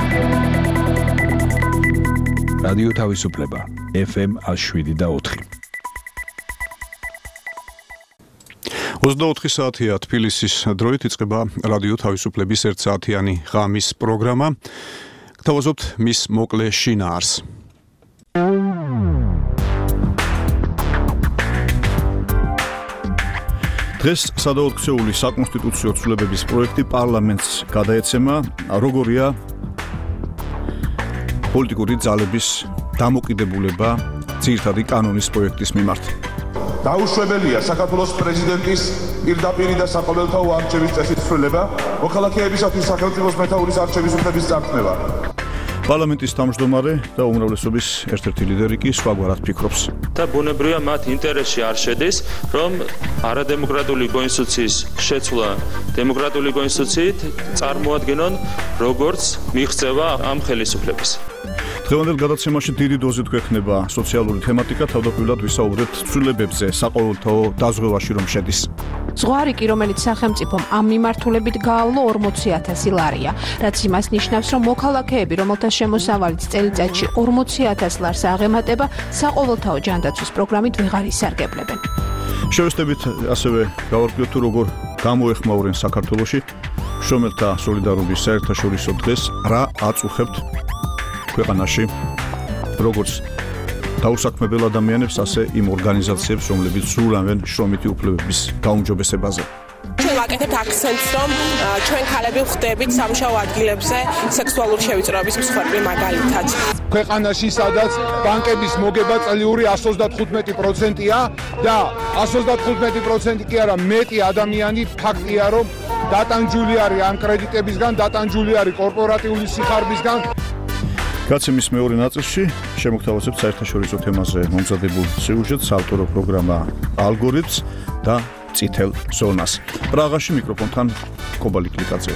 რადიო თავისუფლება FM 107.4. 24 საათია თბილისის დროით იწყება რადიო თავისუფლების 1 საათიანი ღამის პროგრამა. გთავაზობთ მის მოკლე შინაარს. დღეს სადაოქცეული საკონსტიტუციო ცვლილებების პროექტი პარლამენტს გადაეცემა, როგორია პოლიტიკური ძალების დამოკიდებულება ძირითადი კანონის პროექტის მიმართ. დაუშვებელია საქართველოს პრეზიდენტის პირდაპირი და საყოველთაო არჩევის წესის ცვლილება, მოქალაქეებისათვის სახელმწიფოს მეთაურის არჩევის უფლების წარქმევა. პარლამენტის თავმჯდომარე და უმრავლესობის ერთ-ერთი ლიდერი კი სხვაგვარად ფიქრობს. და ბუნებრივია მათ ინტერესში არ შედის, რომ არადემოკრატიული კონსტიტუციის შეცვლა დემოკრატიული კონსტიტუციით წარმოადგენონ როგორც მიღწევა ამ ხელისუფლების. დღევანდელ გადაცემაში დიდი დოზით გვექნება სოციალური თემატიკა, თავდაპირველად ვისაუბრებთ ცვლილებებზე საყოველთაო დაზღვევაში რომ შედის. ზღვარი კი, რომელიც სახელმწიფომ ამ მიმართულებით გაავლო 40,000 ლარია, რაც იმას ნიშნავს, რომ მოქალაქეები, რომელთა შემოსავალიც წელიწადში 40,000 ლარს აღემატება, საყოველთაო ჯანდაცვის პროგრამით ვეღარ ისარგებლებენ. შევესწრებით ასევე გავარკვიოთ თუ როგორ გამოეხმაურენ საქართველოში შრომელთა სოლიდარობის საერთაშორისო დღეს, რა აწუხებთ ქვეყანაში, როგორც დაუსაქმებელ ადამიანებს, ასე იმ ორგანიზაციებს, რომლებიც სრულავენ შრომითი უფლებების გაუმჯობესებაზე. ჩვენ ვაკეთებთ აქცენტს, რომ ჩვენ ქალები ვხვდებით სამუშაო ადგილებზე სექსუალური შევიწროების მსხვერპლი მაგალითად. ქვეყანაში, სადაც ბანკების მოგება წლიური 135%-ია და 135% კი არა, მეტი ადამიანი ფაქტია, რომ დატანჯული არის ამ კრედიტებისგან, დატანჯული არის კორპორატიული სიხარბისგან. გაცემის მეორე ნაწილში შემოგთავაზებთ საერთაშორისო თემაზე მომზადებულ სიუჟეტს, ავტორო პროგრამა ალგორითმს და წითელ ზონას. პრაღაში მიკროფონთან კობალი კლიკაძე.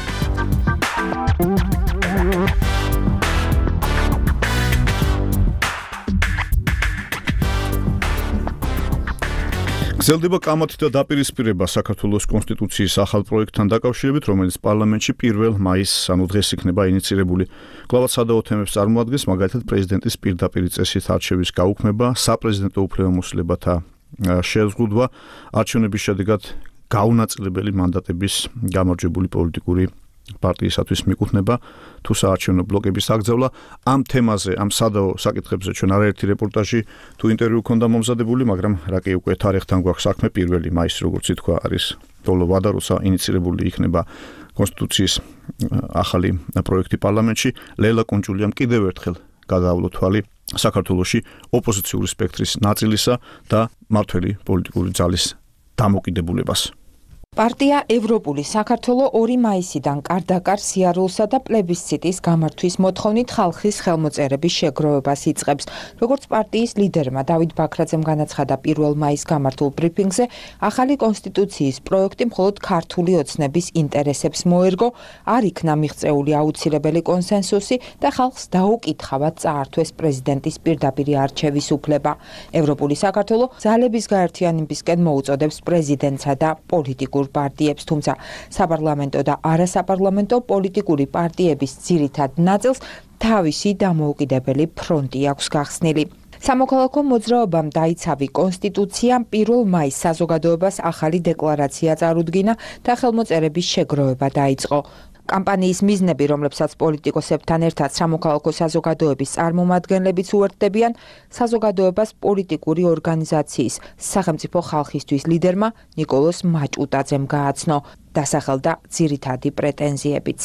გრძელდება კამათი და დაპირისპირება საქართველოს კონსტიტუციის ახალ პროექტთან დაკავშირებით, რომელიც პარლამენტში 1 მაისს, ანუ დღეს იქნება ინიცირებული. კვლავ სადაო თემებს წარმოადგენს, მაგალითად პრეზიდენტის პირდაპირი წესით არჩევის გაუქმება, საპრეზიდენტო უფლებამოსილებათა შეზღუდვა, არჩევნების შედეგად გაუნაწილებელი მანდატების გამარჯვებული პოლიტიკური პარტიისათვის მიკუთვნება თუ საარჩევნო ბლოკების აღძევლა. ამ თემაზე, ამ სადაო საკითხებზე ჩვენ არაერთი რეპორტაჟი თუ ინტერვიუ ქონდა მომზადებული, მაგრამ რა კი უკვე თარიღთან გვაქვს საქმე 1 მაისს, როგორც ითქვა, არის ბოლო ვადა, როცა ინიცირებული იქნება კონსტიტუციის ახალი პროექტი პარლამენტში. ლეილა კუნჭულიამ კიდევ ერთხელ გადაავლო თვალი საქართველოში ოპოზიციური სპექტრის ნაწილისა და მმართველი პოლიტიკური ძალის დამოკიდებულებას. პარტია ევროპული საქართველო 2 მაისიდან კარდაკარ სიარულსა და პლებისციტის გამართვის მოთხოვნით ხალხის ხელმოწერების შეგროვებას იწყებს. როგორც პარტიის ლიდერმა დავით ბაქრაძემ განაცხადა 1 მაისს გამართულ ბრიფინგზე, ახალი კონსტიტუციის პროექტი მხოლოდ ქართული ოცნების ინტერესებს მოერგო, არ იქნა მიღწეული აუცილებელი კონსენსუსი და ხალხს დაუკითხავად წაართვეს პრეზიდენტის პირდაპირი არჩევის უფლება. ევროპული საქართველო ძალების გაერთიანებისკენ მოუწოდებს პრეზიდენტსა და პოლიტიკურ პარტიებს, თუმცა საპარლამენტო და არასაპარლამენტო პოლიტიკური პარტიების ძირითად ნაწილს თავისი დამოუკიდებელი ფრონტი აქვს გახსნილი. სამოქალაქო მოძრაობამ დაიცავი კონსტიტუციამ 1 მაისს საზოგადოებას ახალი დეკლარაცია წარუდგინა და ხელმოწერების შეგროვება დაიწყო. კამპანიის მიზნები, რომლებსაც პოლიტიკოსებთან ერთად სამოქალაქო საზოგადოების წარმომადგენლებიც უერთდებიან, საზოგადოებას პოლიტიკური ორგანიზაციის სახელმწიფო ხალხისთვის ლიდერმა ნიკოლოზ მაჭუტაძემ გააცნო, დასახელდა ძირითადი პრეტენზიებიც.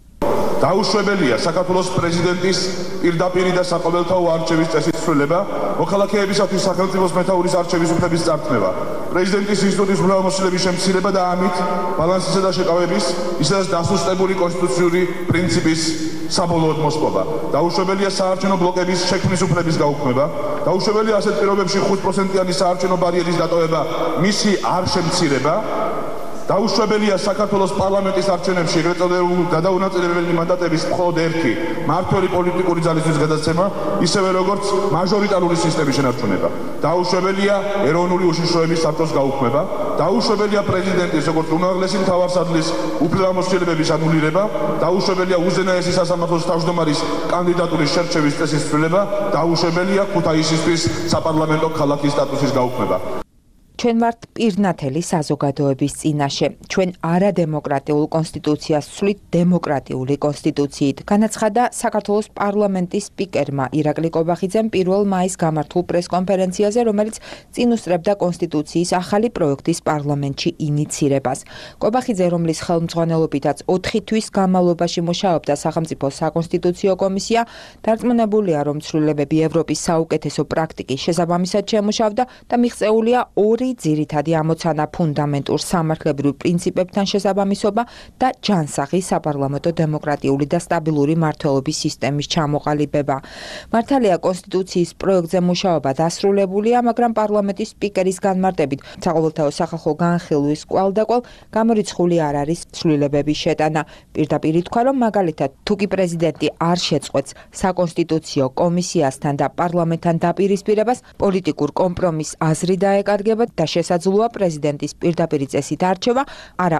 დაუშვებელია საქართველოს პრეზიდენტის პირდაპირი და საყოველთაო არჩევის წესის ცვლილება, მოქალაქეებისათვის სახელმწიფოს მეთაურის არჩევის უფლების წარქმევა. პრეზიდენტის ინსტიტუტის უფლებამოსილების შემცირება და ამით ბალანსისა და შეკავების, ისედაც დასუსტებული კონსტიტუციური პრინციპის საბოლოოდ მოსპობა. დაუშვებელია საარჩევნო ბლოკების შექმნის უფლების გაუქმება. დაუშვებელია ასეთ პირობებში 5%-იანი საარჩევნო ბარიერის დატოვება, მისი არ შემცირება. დაუშვებელია საქართველოს პარლამენტის არჩევნებში ეგრეთ წოდებული გადაუნაწილებელი მანდატების მხოლოდ ერთი მმართველი პოლიტიკური ძალისთვის გადაცემა, ისევე როგორც მაჟორიტარული სისტემის შენარჩუნება. დაუშვებელია ეროვნული უშიშროების საბჭოს გაუქმება, დაუშვებელია პრეზიდენტის როგორც უმაღლესი მთავარსარდლის უფლებამოსილების ანულირება, დაუშვებელია უზენაესი სასამართლოს თავმჯდომარის კანდიდატურის შერჩევის წესის ცვლილება, დაუშვებელია ქუთაისისთვის საპარლამენტო ქალაქის სტატუსის გაუქმება. ჩვენ ვართ პირნათელი საზოგადოების წინაშე. ჩვენ არადემოკრატიულ კონსტიტუციას ვცვლით დემოკრატიული კონსტიტუციით. განაცხადა საქართველოს პარლამენტის სპიკერმა ირაკლი კობახიძემ 1 მაისს გამართულ პრესკონფერენციაზე, რომელიც წინ უსწრებდა კონსტიტუციის ახალი პროექტის პარლამენტში ინიცირებას. კობახიძე, რომლის ხელმძღვანელობითაც 4 თვის განმავლობაში მუშაობდა სახელმწიფო საკონსტიტუციო კომისია, დარწმუნებულია, რომ ცვლილებები ევროპის საუკეთესო პრაქტიკის შესაბამისად შემუშავდა და მიღწეულია ორი ძირითადი ამოცანა ფუნდამენტურ სამართლებრივ პრინციპებთან შესაბამისობა და ჯანსაღი საპარლამენტო დემოკრატიული და სტაბილური მმართველობის სისტემის ჩამოყალიბება. მართალია კონსტიტუციის პროექტზე მუშაობა დასრულებულია, მაგრამ პარლამენტის სპიკერის განმარტებით საყოველთაო სახალხო განხილვის კვალდაკვალ გამორიცხული არ არის ცვლილებების შეტანა. პირდაპირ ითქვა, რომ მაგალითად თუ კი პრეზიდენტი არ შეწყვეტს საკონსტიტუციო კომისიასთან და პარლამენტთან დაპირისპირებას, პოლიტიკურ კომპრომისს აზრი დაეკარგება და შესაძლოა პრეზიდენტის პირდაპირი წესით არჩევა არა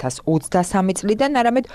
2023 წლიდან, არამედ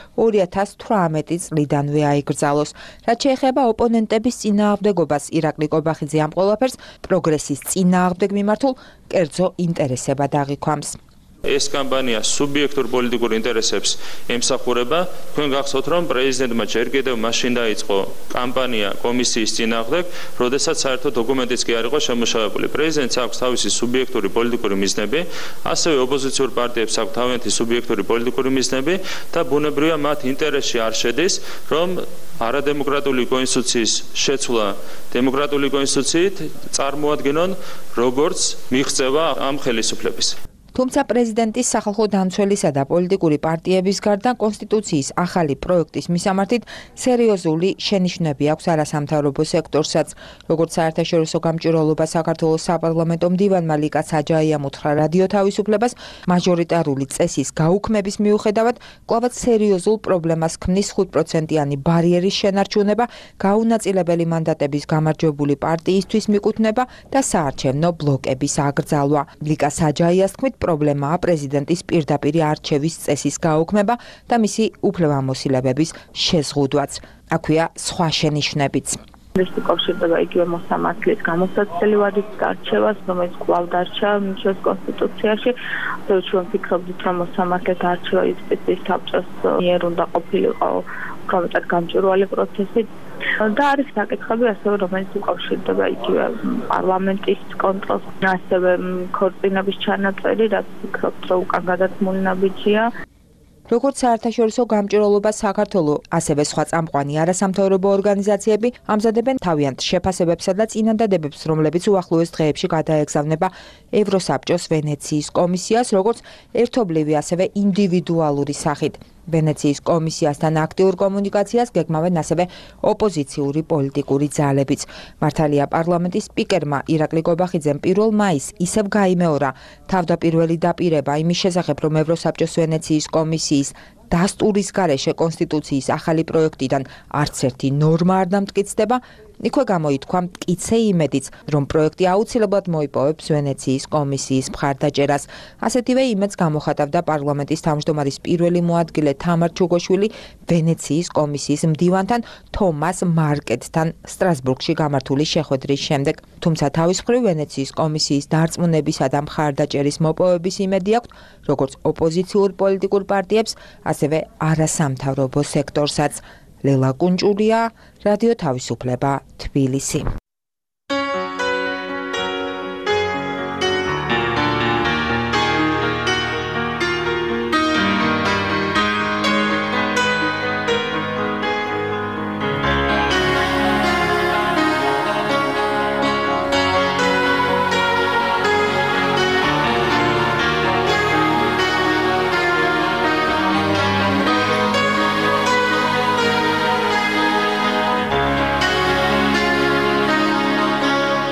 2018 წლიდანვე აიგრძალოს. რაც შეეხება ოპონენტების წინააღმდეგობას, ირაკლი კობახიძე ამ ყველაფერს პროგრესის წინააღმდეგ მიმართულ კერძო ინტერესებად აღიქვამს. ეს კამპანია სუბიექტურ პოლიტიკურ ინტერესებს ემსახურება. თქვენ გახსოვთ, რომ პრეზიდენტმა ჯერ კიდევ მაშინ დაიწყო კამპანია კომისიის წინააღმდეგ, როდესაც საერთო დოკუმენტიც კი არ იყო შემუშავებული. პრეზიდენტს აქვს თავისი სუბიექტური პოლიტიკური მიზნები, ასევე ოპოზიციურ პარტიებს აქვს თავიანთი სუბიექტური პოლიტიკური მიზნები და ბუნებრივია მათ ინტერესში არ შედის, რომ არადემოკრატიული კონსტიტუციის შეცვლა დემოკრატიული კონსტიტუციით წარმოადგენონ როგორც მიღწევა ამ ხელისუფლების. თუმცა პრეზიდენტის სახალხო დამცველისა და პოლიტიკური პარტიების გარდა კონსტიტუციის ახალი პროექტის მისამართით სერიოზული შენიშვნები აქვს არასამთავრობო სექტორსაც. როგორც საერთაშორისო გამჭვირვალობა საქართველოს საპარლამენტო მდივანმა ლიკა საჯაიამ უთხრა რადიო თავისუფლებას, მაჟორიტარული წესის გაუქმების მიუხედავად კვლავაც სერიოზულ პრობლემას ქმნის 5%-იანი ბარიერის შენარჩუნება, გაუნაწილებელი მანდატების გამარჯვებული პარტიისთვის მიკუთვნება და საარჩევნო ბლოკების აკრძალვა. ლიკა საჯაიას თქმით, პრობლემაა პრეზიდენტის პირდაპირი არჩევის წესის გაუქმება და მისი უფლებამოსილებების შეზღუდვაც. აქვეა სხვა შენიშვნებიც. ეს უკავშირდება იგივე მოსამართლის გამოსაცდელი ვადის არჩევას, რომელიც კვლავ დარჩა ჩვენს კონსტიტუციაში. ასევე ჩვენ ვფიქრობთ, რომ მოსამართლეთა არჩევა იზრდის საბჭოს მიერ უნდა ყოფილიყო უფრო გამჭვირვალე პროცესი. და არის საკითხები ასევე, რომელიც უკავშირდება იგივე პარლამენტის კონტროლს, ასევე ქორწინების ჩანაწერი, რაც ვფიქრობთ, რომ უკან გადაცმული ნაბიჯია. როგორც საერთაშორისო გამჭვირვალობა საქართველოს, ასევე სხვა წამყვანი არასამთავრობო ორგანიზაციები ამზადებენ თავიანთ შეფასებებსა და წინადადებებს, რომლებიც უახლოეს დღეებში გადაეგზავნება ევროსაბჭოს ვენეციის კომისიას, როგორც ერთობლივი, ასევე ინდივიდუალური სახით. ვენეციის კომისიასთან აქტიურ კომუნიკაციას გეგმავენ ასევე ოპოზიციური პოლიტიკური ძალებიც. მართალია პარლამენტის სპიკერმა ირაკლი კობახიძემ 1 მაისს ისევ გაიმეორა თავდაპირველი დაპირება იმის შესახებ, რომ ევროსაბჭოს ვენეციის კომისიის დასტურის გარეშე კონსტიტუციის ახალი პროექტიდან არც ერთი ნორმა არ დამტკიცდება. იქვე გამოითქვა მტკიცე იმედიც, რომ პროექტი აუცილებლად მოიპოვებს ვენეციის კომისიის მხარდაჭერას. ასეთივე იმედს გამოხატავდა პარლამენტის თავმჯდომარის პირველი მოადგილე თამარ ჩუგოშვილი ვენეციის კომისიის მდივანთან თომას მარკეტთან სტრასბურგში გამართული შეხვედრის შემდეგ. თუმცა თავის მხრივ ვენეციის კომისიის დარწმუნებისა და მხარდაჭერის მოპოვების იმედი აქვს როგორც ოპოზიციურ პოლიტიკურ პარტიებს, ასევე არასამთავრობო სექტორსაც. ლელა კუნჭულია, რადიო თავისუფლება, თბილისი.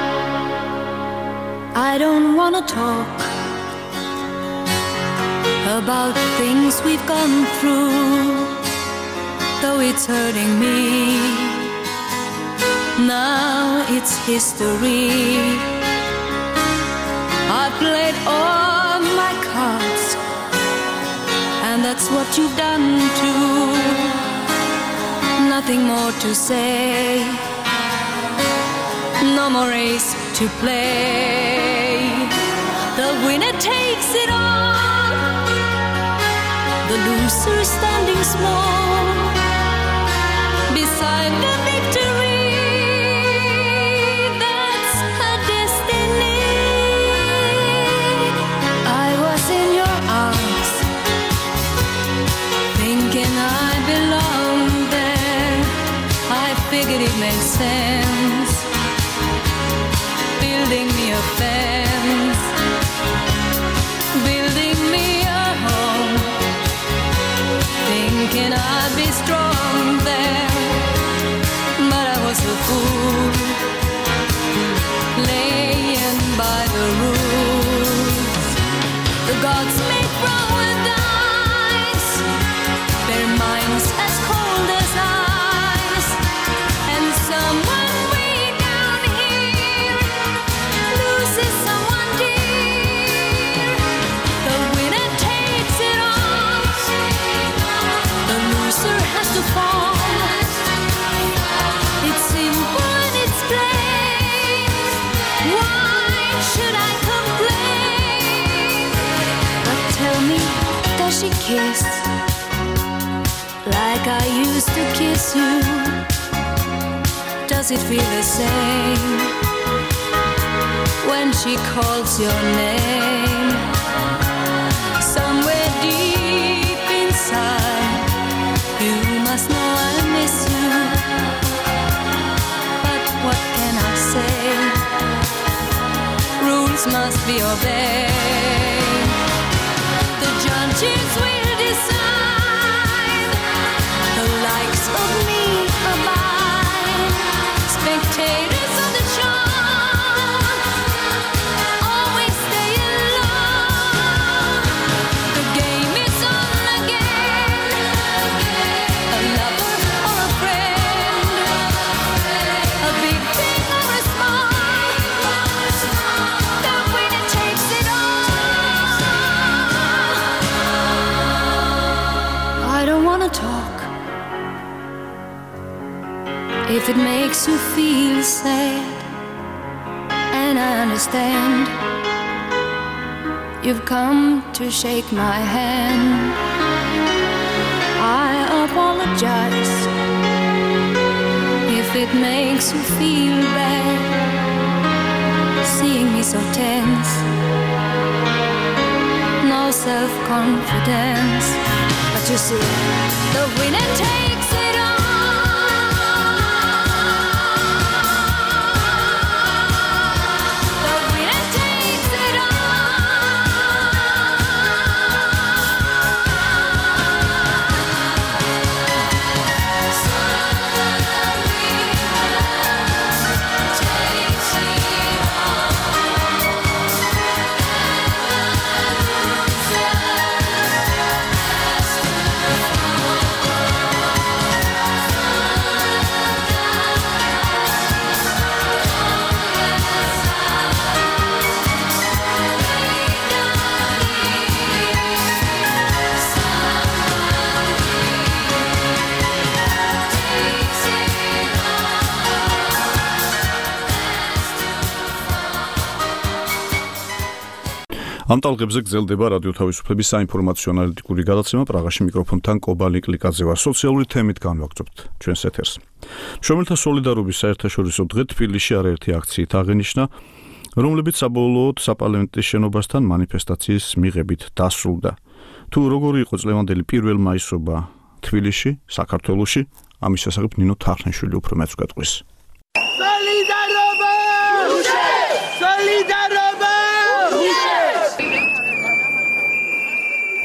I don't wanna talk about things we've gone through, though it's hurting me. Now it's history. I played all my cards, and that's what you've done too. Nothing more to say, no more race to play. The winner takes it all, the loser standing small beside the victory. That's her destiny. I was in your arms, thinking I belonged there. I figured it made sense, building me a fence, building me a home, thinking I'd be strong there. But I was a fool, laying by the rules. The gods make wrong with dice, their minds as cold as ice, and someone way down here loses someone dear. The winner takes it all, the loser has to fall. It's simple and it's plain. Why should I complain? But tell me, does she kiss like I used to kiss you? Does it feel the same when she calls your name? Somewhere deep inside, you must know I miss you. But what can I say? Rules must be obeyed. The judges will decide, the likes of me abide. Spectators of the show always stay alone. The game is on again. A lover or a friend, a big thing or a small, the winner takes it all. I don't wanna talk if it makes you feel sad, and I understand. You've come to shake my hand. I apologize if it makes you feel bad, seeing me so tense, no self-confidence. But you see, the winner takes it all. The winner takes it ამ ტალღებზე გრძელდება რადიო თავისუფლების საინფორმაციო ანალიტიკური გადაცემა პრაღაში მიკროფონთან კობალი კლიკაძე ვარ. სოციალური თემით განვაგრძობთ ჩვენს ეთერს. მშრომელთა სოლიდარობის საერთაშორისო დღე თბილისში არაერთი აქციით აღენიშნა, რომლებიც საბოლოოდ საპარლამენტის შენობასთან მანიფესტაციის მიღებით დასრულდა. თუ როგორი იყო წლევანდელი 1 მაისობა თბილისში, საქართველოში, ამის შესახებ ნინო თარხნიშვილი უფრო მეც გვეტყვის. სოლიდარობა! სოლიდარობა!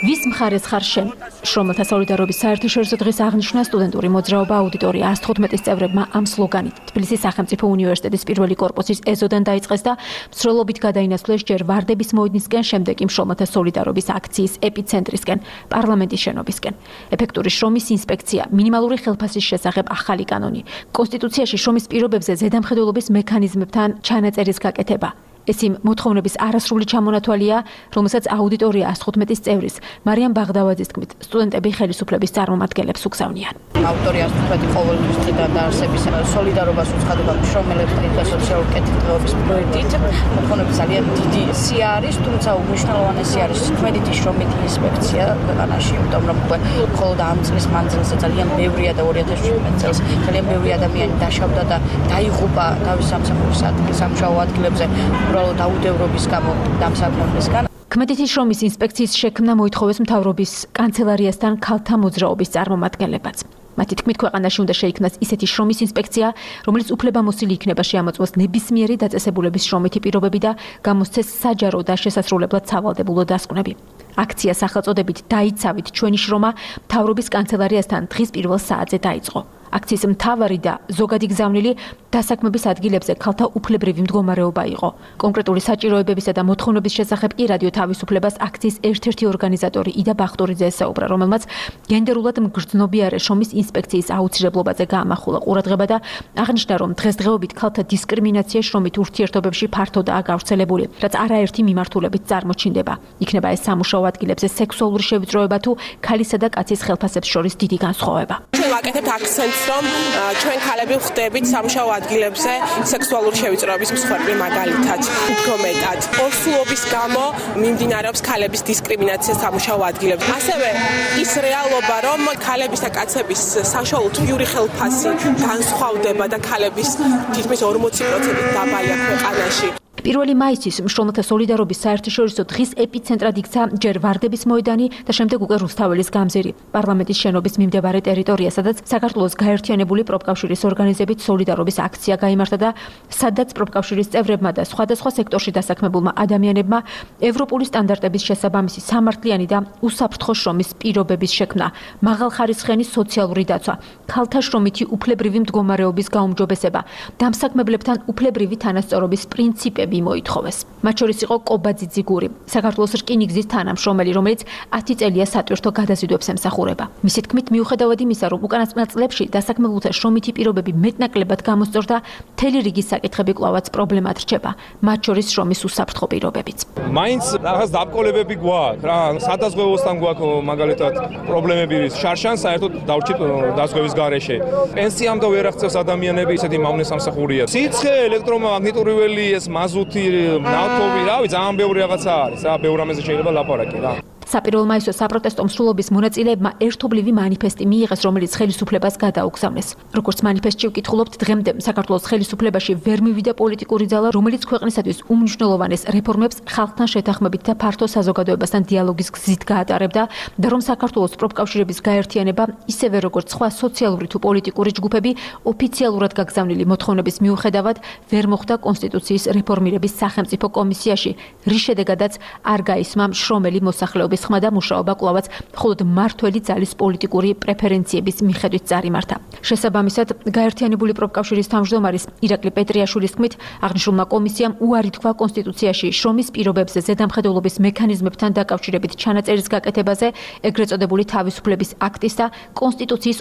ვის მხარეს ხარ შენ? შრომელთა სოლიდარობის საერთაშორისო დღის აღნიშვნა სტუდენტური მოძრაობა აუდიტორია 115 წევრებმა ამ სლოგანით თბილისის სახელმწიფო უნივერსიტეტის პირველი კორპუსის ეზოდან დაიწყეს და მსროლობით გადაინაცვლეს ჯერ ვარდების მოედნისკენ, შემდეგ კი შრომელთა სოლიდარობის აქციის ეპიცენტრისკენ, პარლამენტის შენობისკენ. ეფექტური შრომის ინსპექცია, მინიმალური ხელფასის შესახებ ახალი კანონი, კონსტიტუციაში შრომის პირობებზე ზედამხედველობის მექანიზმებთან ჩანაწერის გაკეთება. ეს იმ მოთხოვნების არასრული ჩამონათვალია, რომელსაც აუდიტორია 115 წევრის მარიამ ბაღდავაძის თქმით, სტუდენტები ხელისუფლების წარმომადგენლებს უგზავნიან. ავტორია 115 ყოველთვის დღიდან დაარსების სოლიდარობას უცხადდება მშრომელებთან და სოციალურ კეთილდღეობის პროექტით. მოთხოვნები ძალიან დიდი სია არის, თუმცა უმნიშვნელოვანესი არის ქმედითი შრომითი ინსპექცია ქვეყანაში, იმიტომ რომ მხოლოდ ამ წლის მანძილზე ძალიან ბევრია და 2017 წელს ძალიან ბევრი ადამიანი დაშავდა და დაიღუპა თავის სამსახურის სამუშაო ადგილებზე. უბრალოდ აუდევრობის გამო დამსაქმებლისგან. ქმედითი შრომის ინსპექციის შექმნა მოითხოვეს მთავრობის კანცელარიასთან ქალთა მოძრაობის წარმომადგენლებაც. მათი თქმით, ქვეყანაში უნდა შეიქმნას ისეთი შრომის ინსპექცია, რომელიც უფლებამოსილი იქნება შეამოწმოს ნებისმიერი დაწესებულების შრომითი პირობები და გამოსცეს საჯარო და შესასრულებლად სავალდებულო დასკვნები. აქცია სახელწოდებით „დაიცავით ჩვენი შრომა“ მთავრობის კანცელარიასთან დღის პირველ საათზე დაიწყო. აქციის მთავარი და ზოგადი გზავნილი დასაქმების ადგილებზე ქალთა უფლებრივი მდგომარეობა იყო. კონკრეტული საჭიროებებისა და მოთხოვნების შესახებ კი რადიო თავისუფლებას აქციის ერთ-ერთი ორგანიზატორი იდა ბახტურიძე ესაუბრა, რომელმაც გენდერულად მგრძნობიარე შრომის ინსპექციის აუცილებლობაზე გაამახვილა ყურადღება და აღნიშნა, რომ დღესდღეობით ქალთა დისკრიმინაცია შრომით ურთიერთობებში ფართოდაა გავრცელებული, რაც არაერთი მიმართულებით წარმოჩინდება. იქნება ეს სამუშაო ადგილებზე სექსუალური შევიწროება თუ ქალისა და კაცის ხელფასებს შორის დიდი განსხვავება. ჩვენ ვაკეთებთ აქცენტს, რომ ჩვენ ქალები ვხვდებით სამუშაო ადგილებზე სექსუალური შევიწროების მსხვერპლი მაგალითად. უფრო მეტად, ორსულობის გამო მიმდინარეობს ქალების დისკრიმინაცია სამუშაო ადგილებზე. ასევე ის რეალობა, რომ ქალების და კაცების საშუალო თვიური ხელფასი განსხვავდება და ქალების თითქმის 40%-ით დაბალია ქვეყანაში. 1 მაისის მშრომელთა სოლიდარობის საერთაშორისო დღის ეპიცენტრად იქცა ჯერ ვარდების მოედანი და შემდეგ უკვე რუსთაველის გამზირი, პარლამენტის შენობის მიმდებარე ტერიტორია, სადაც საქართველოს გაერთიანებული პროფკავშირის ორგანიზებით სოლიდარობის აქცია გაიმართა და სადაც პროფკავშირის წევრებმა და სხვადასხვა სექტორში დასაქმებულმა ადამიანებმა ევროპული სტანდარტების შესაბამისი სამართლიანი და უსაფრთხო შრომის პირობების შექმნა, მაღალხარისხიანი სოციალური დაცვა, ქალთა შრომითი უფლებრივი მდგომარეობის გაუმჯობესება, დამსაქმებლებთან უფლებრივი თანასწორობის პრინციპები მოითხოვეს. მათ შორის იყო კობაძი ძიგური, საქართველოს რკინიგზის თანამშრომელი, რომელიც 10 წელია სატვირთო გადაზიდვებს ემსახურება. მისი თქმით, მიუხედავად იმისა, რომ უკანასკნელ წლებში დასაქმებულთა შრომითი პირობები მეტნაკლებად გამოსწორდა, მთელი რიგი საკითხები კვლავაც პრობლემად რჩება, მათ შორის შრომის უსაფრთხო პირობებიც. მაინც რაღაც დაბკოლებები გვაქვს, რა, სადაზღვევოსთან გვაქვს მაგალითად პრობლემები, შარშან საერთოდ დავრჩით დაზღვევის გარეშე. პენსიამ და ვერ აღწევს ადამიანები, ისეთი მავნე სამსახურია. სიცხე, ელექტრომაგნიტური ველი, ეს მაზუთი, ნავთობი, რავი, ძალიან ბევრი რაღაცა არის, რა, ბევრ ამაზე შეიძლება ლაპარაკი, რა. საპირველო მაისო საპროტესტო მსვლელობის მონაწილეებმა ერთობლივი მანიფესტი მიიღეს, რომელიც ხელისუფლებას გადაუგზავნეს. როგორც მანიფესტში ვკითხულობთ, დღემდე საქართველოს ხელისუფლებაში ვერ მივიდა პოლიტიკური ძალა, რომელიც ქვეყნისათვის უმნიშვნელოვანეს რეფორმებს ხალხთან შეთანხმებით და ფართო საზოგადოებასთან დიალოგის გზით გაატარებდა და რომ საქართველოს პროფკავშირების გაერთიანება, ისევე როგორც სხვა სოციალური თუ პოლიტიკური ჯგუფები, ოფიციალურად გაგზავნილი მოთხოვნების მიუხედავად ვერ მოხვდა კონსტიტუციის რეფორმირების სახელმწიფო კომისიაში, რის შედეგადაც არ გაისმა მშრომელი მოსახლეობის ხმა და მუშაობა კვლავაც მხოლოდ მმართველი ძალის პოლიტიკური პრეფერენციების მიხედვით წარიმართა. შესაბამისად, გაერთიანებული პროფკავშირის თავმჯდომარის ირაკლი პეტრიაშვილის თქმით, აღნიშნულმა კომისიამ უარი თქვა კონსტიტუციაში შრომის პირობებზე ზედამხედველობის მექანიზმებთან დაკავშირებით ჩანაწერის გაკეთებაზე, ეგრეთ წოდებული თავისუფლების აქტის და კონსტიტუციის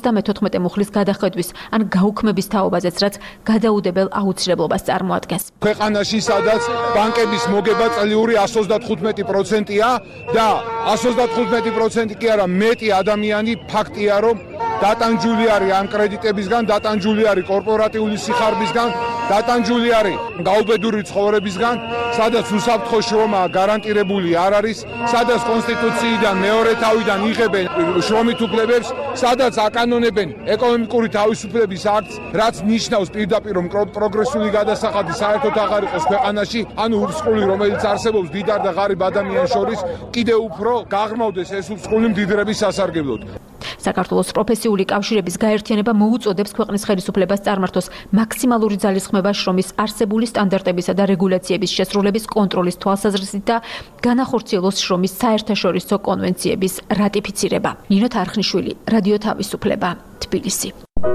94 მუხლის გადახედვის ან გაუქმების თაობაზეც, რაც გადაუდებელ აუცილებლობას წარმოადგენს. ქვეყანაში სადაც ბანკების მოგება წლიური 135%-ია და 135% კი არა, მეტი ადამიანი ფაქტია, რომ დატანჯული არის ამ კრედიტებისგან, დატანჯული არის კორპორატიული სიხარბისგან, დატანჯული არის გაუბედური ცხოვრებისგან, სადაც უსაფრთხო შრომა გარანტირებული არ არის, სადაც კონსტიტუციიდან მეორე თავიდან იღებენ შრომით უფლებებს, სადაც აკანონებენ ეკონომიკური თავისუფლების აქტს, რაც ნიშნავს პირდაპირ რომ პროგრესული გადასახადი საერთოდ აღარ იყოს ქვეყანაში, ანუ უსყული, რომელიც არსებობს დიდარ და ღარიბ ადამიანს შორის, კიდევ უფრო გაღრმავდეს ეს უსყული მდიდრების სასარგებლოდ. საქართველოს პროფესიული კავშირების გაერთიანება მოუწოდებს ქვეყნის ხელისუფლებას წარმართოს მაქსიმალური ძალისხმევა შრომის არსებული სტანდარტებისა და რეგულაციების შესრულების კონტროლის თვალსაზრისით და განახორციელოს შრომის საერთაშორისო კონვენციების რატიფიცირება. ნინო თარხნიშვილი, რადიო თავისუფლება, თბილისი.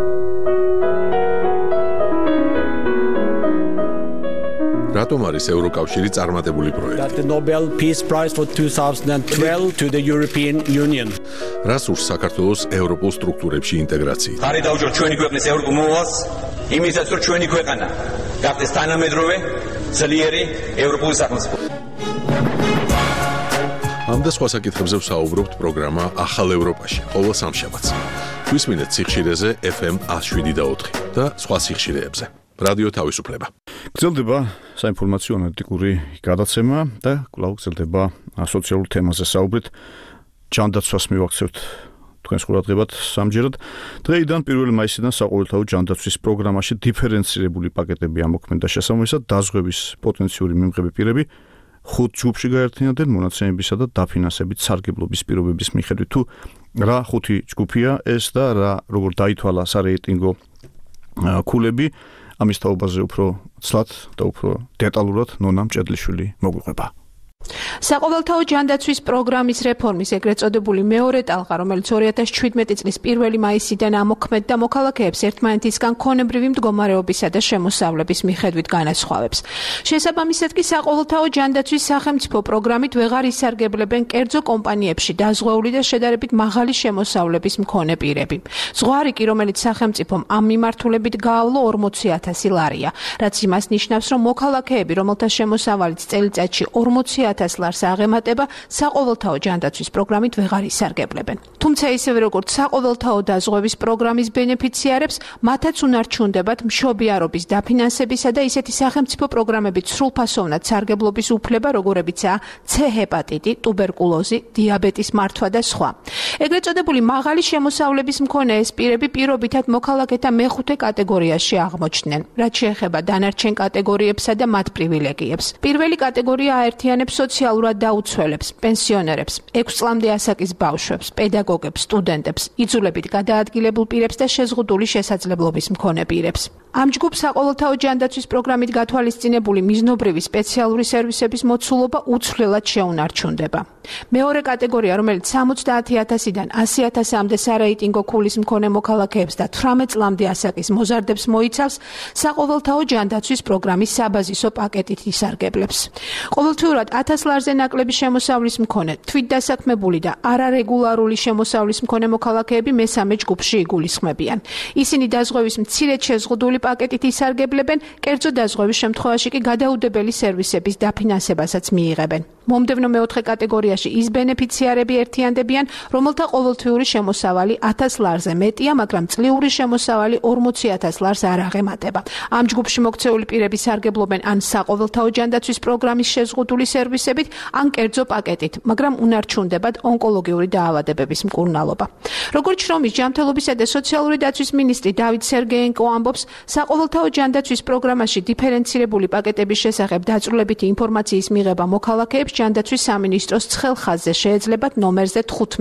რატომ არის ევროკავშირი წარმატებული პროექტი? The Nobel Peace Prize for 2012 to the European Union. რას ურს საქართველოს ევროპულ სტრუქტურებში ინტეგრაციით? ხარი დაუჭირთ ჩვენი ქვეყნის ევროპულ მოვალს, იმისაც რომ ჩვენი ქვეყანა გახდეს თანამედროვე, ძლიერი ევროპული სახელმწიფო. ამ და სხვა საკითხებზე ვსაუბრობთ პროგრამა ახალ ევროპაში, ყოველ სამშაბათს. გვისმინეთ სიხშირეზე FM 107.4 და სხვა სიხშირეებზე. რადიო თავისუფლება. გრძელდება საინფორმაციო ანალიტიკური გადაცემა და კვლავ გრძელდება სოციალურ თემაზე საუბრით. ჯანდაცვას მივაქცევთ თქვენს ყურადღებად სამჯერად. დღეიდან 1 მაისიდან საყოველთაო ჯანდაცვის პროგრამაში დიფერენცირებული პაკეტები ამოქმედა შესაბამისად დაზღვევის პოტენციური მიმღები პირები 5 ჯგუფში გაერთიანდნენ მონაცემებისა და დაფინანსებით სარგებლობის პირობების მიხედვით. თუ რა 5 ჯგუფია ეს და რა როგორ დაითვალა სარეიტინგო ქულები, ამის თაობაზე უფრო ცლად და უფრო დეტალურად ნონა მჭედლიშვილი მოგვიყვება. საყოველთაო ჯანდაცვის პროგრამის რეფორმის ეგრეთ წოდებული მეორე ტალღა, რომელიც 2017 წლის 1 მაისიდან ამოქმედდა, მოქალაქეებს ერთმანეთისგან ქონებრივი მდგომარეობისა და შემოსავლების მიხედვით განასხვავებს. შესაბამისად კი საყოველთაო ჯანდაცვის სახელმწიფო პროგრამით ვეღარ ისარგებლებენ კერძო კომპანიებში დაზღვეული და შედარებით მაღალი შემოსავლების მქონე პირები. ზღვარი კი, რომელიც სახელმწიფომ ამ მიმართულებით გაავლო 40,000 ლარია, რაც იმას ნიშნავს, რომ მოქალაქეები, რომელთა შემოსავალიც წელიწადში 40,000 ლარს აღემატება, საყოველთაო ჯანდაცვის პროგრამით ვეღარ ისარგებლებენ. თუმცა ისევე როგორც საყოველთაო დაზღვევის პროგრამის ბენეფიციარებს, მათაც უნარჩუნდებათ მშობიარობის დაფინანსებისა და ისეთი სახელმწიფო პროგრამებით სრულფასოვნად სარგებლობის უფლება, როგორებიცაა C ჰეპატიტი, ტუბერკულოზი, დიაბეტის მართვა და სხვა. ეგრეთ წოდებული მაღალი შემოსავლების მქონე ეს პირები პირობითად მოქალაქეთა მეხუთე კატეგორიაში აღმოჩნდნენ, რაც შეეხება დანარჩენ კატეგორიებსა და მათ პრივილეგიებს. პირველი კატეგორია აერთიანებს სოციალურად დაუცველებს, პენსიონერებს, 6 წლამდე ასაკის ბავშვებს, პედაგოგებს, სტუდენტებს, იძულებით გადაადგილებულ პირებს და შეზღუდული შესაძლებლობის მქონე პირებს. ამ ჯგუფს საყოველთაო ჯანდაცვის პროგრამით გათვალისწინებული მიზნობრივი სპეციალური სერვისების მოცულობა უცვლელად შეუნარჩუნდება. მეორე კატეგორია, რომელიც 70,000-დან 100,000-მდე სარეიტინგო ქულის მქონე მოქალაქეებს და 18 წლამდე ასაკის მოზარდებს მოიცავს, საყოველთაო ჯანდაცვის პროგრამის საბაზისო პაკეტით ისარგებლებს. ყოველთვიურად 1000 ლარზე ნაკლები შემოსავლის მქონე, თვითდასაქმებული და არარეგულარული შემოსავლის მქონე მოქალაქეები მესამე ჯგუფში იგულისხმებიან. ისინი დაზღვევის მცირედ შეზღუდული პაკეტით ისარგებლებენ, კერძო დაზღვევის შემთხვევაში კი გადაუდებელი სერვისების დაფინანსებასაც მიიღებენ. მომდევნო მეოთხე კატეგორიაში ის ბენეფიციარები ერთიანდებიან, რომელთა ყოველთვიური შემოსავალი 1000 ლარზე მეტია, მაგრამ წლიური შემოსავალი 40,000 ლარს არ აღემატება. ამ ჯგუფში მოქცეული პირები სარგებლობენ ან საყოველთაო ჯანდაცვის პროგრამის შეზღუდული სერვისებით, ან კერძო პაკეტით, მაგრამ უნარჩუნდებათ ონკოლოგიური დაავადებების მკურნალობა. როგორც შრომის, ჯანმრთელობისა და სოციალური დაცვის მინისტრი დავით სერგეენკო ამბობს, საყოველთაო ჯანდაცვის პროგრამაში დიფერენცირებული პაკეტების შესახებ დაწვრილებითი ინფორმაციის მიღება მოქალაქეებს ჯანდაცვის სამინისტროს ცხელ ხაზზე შეეძლებათ ნომერზე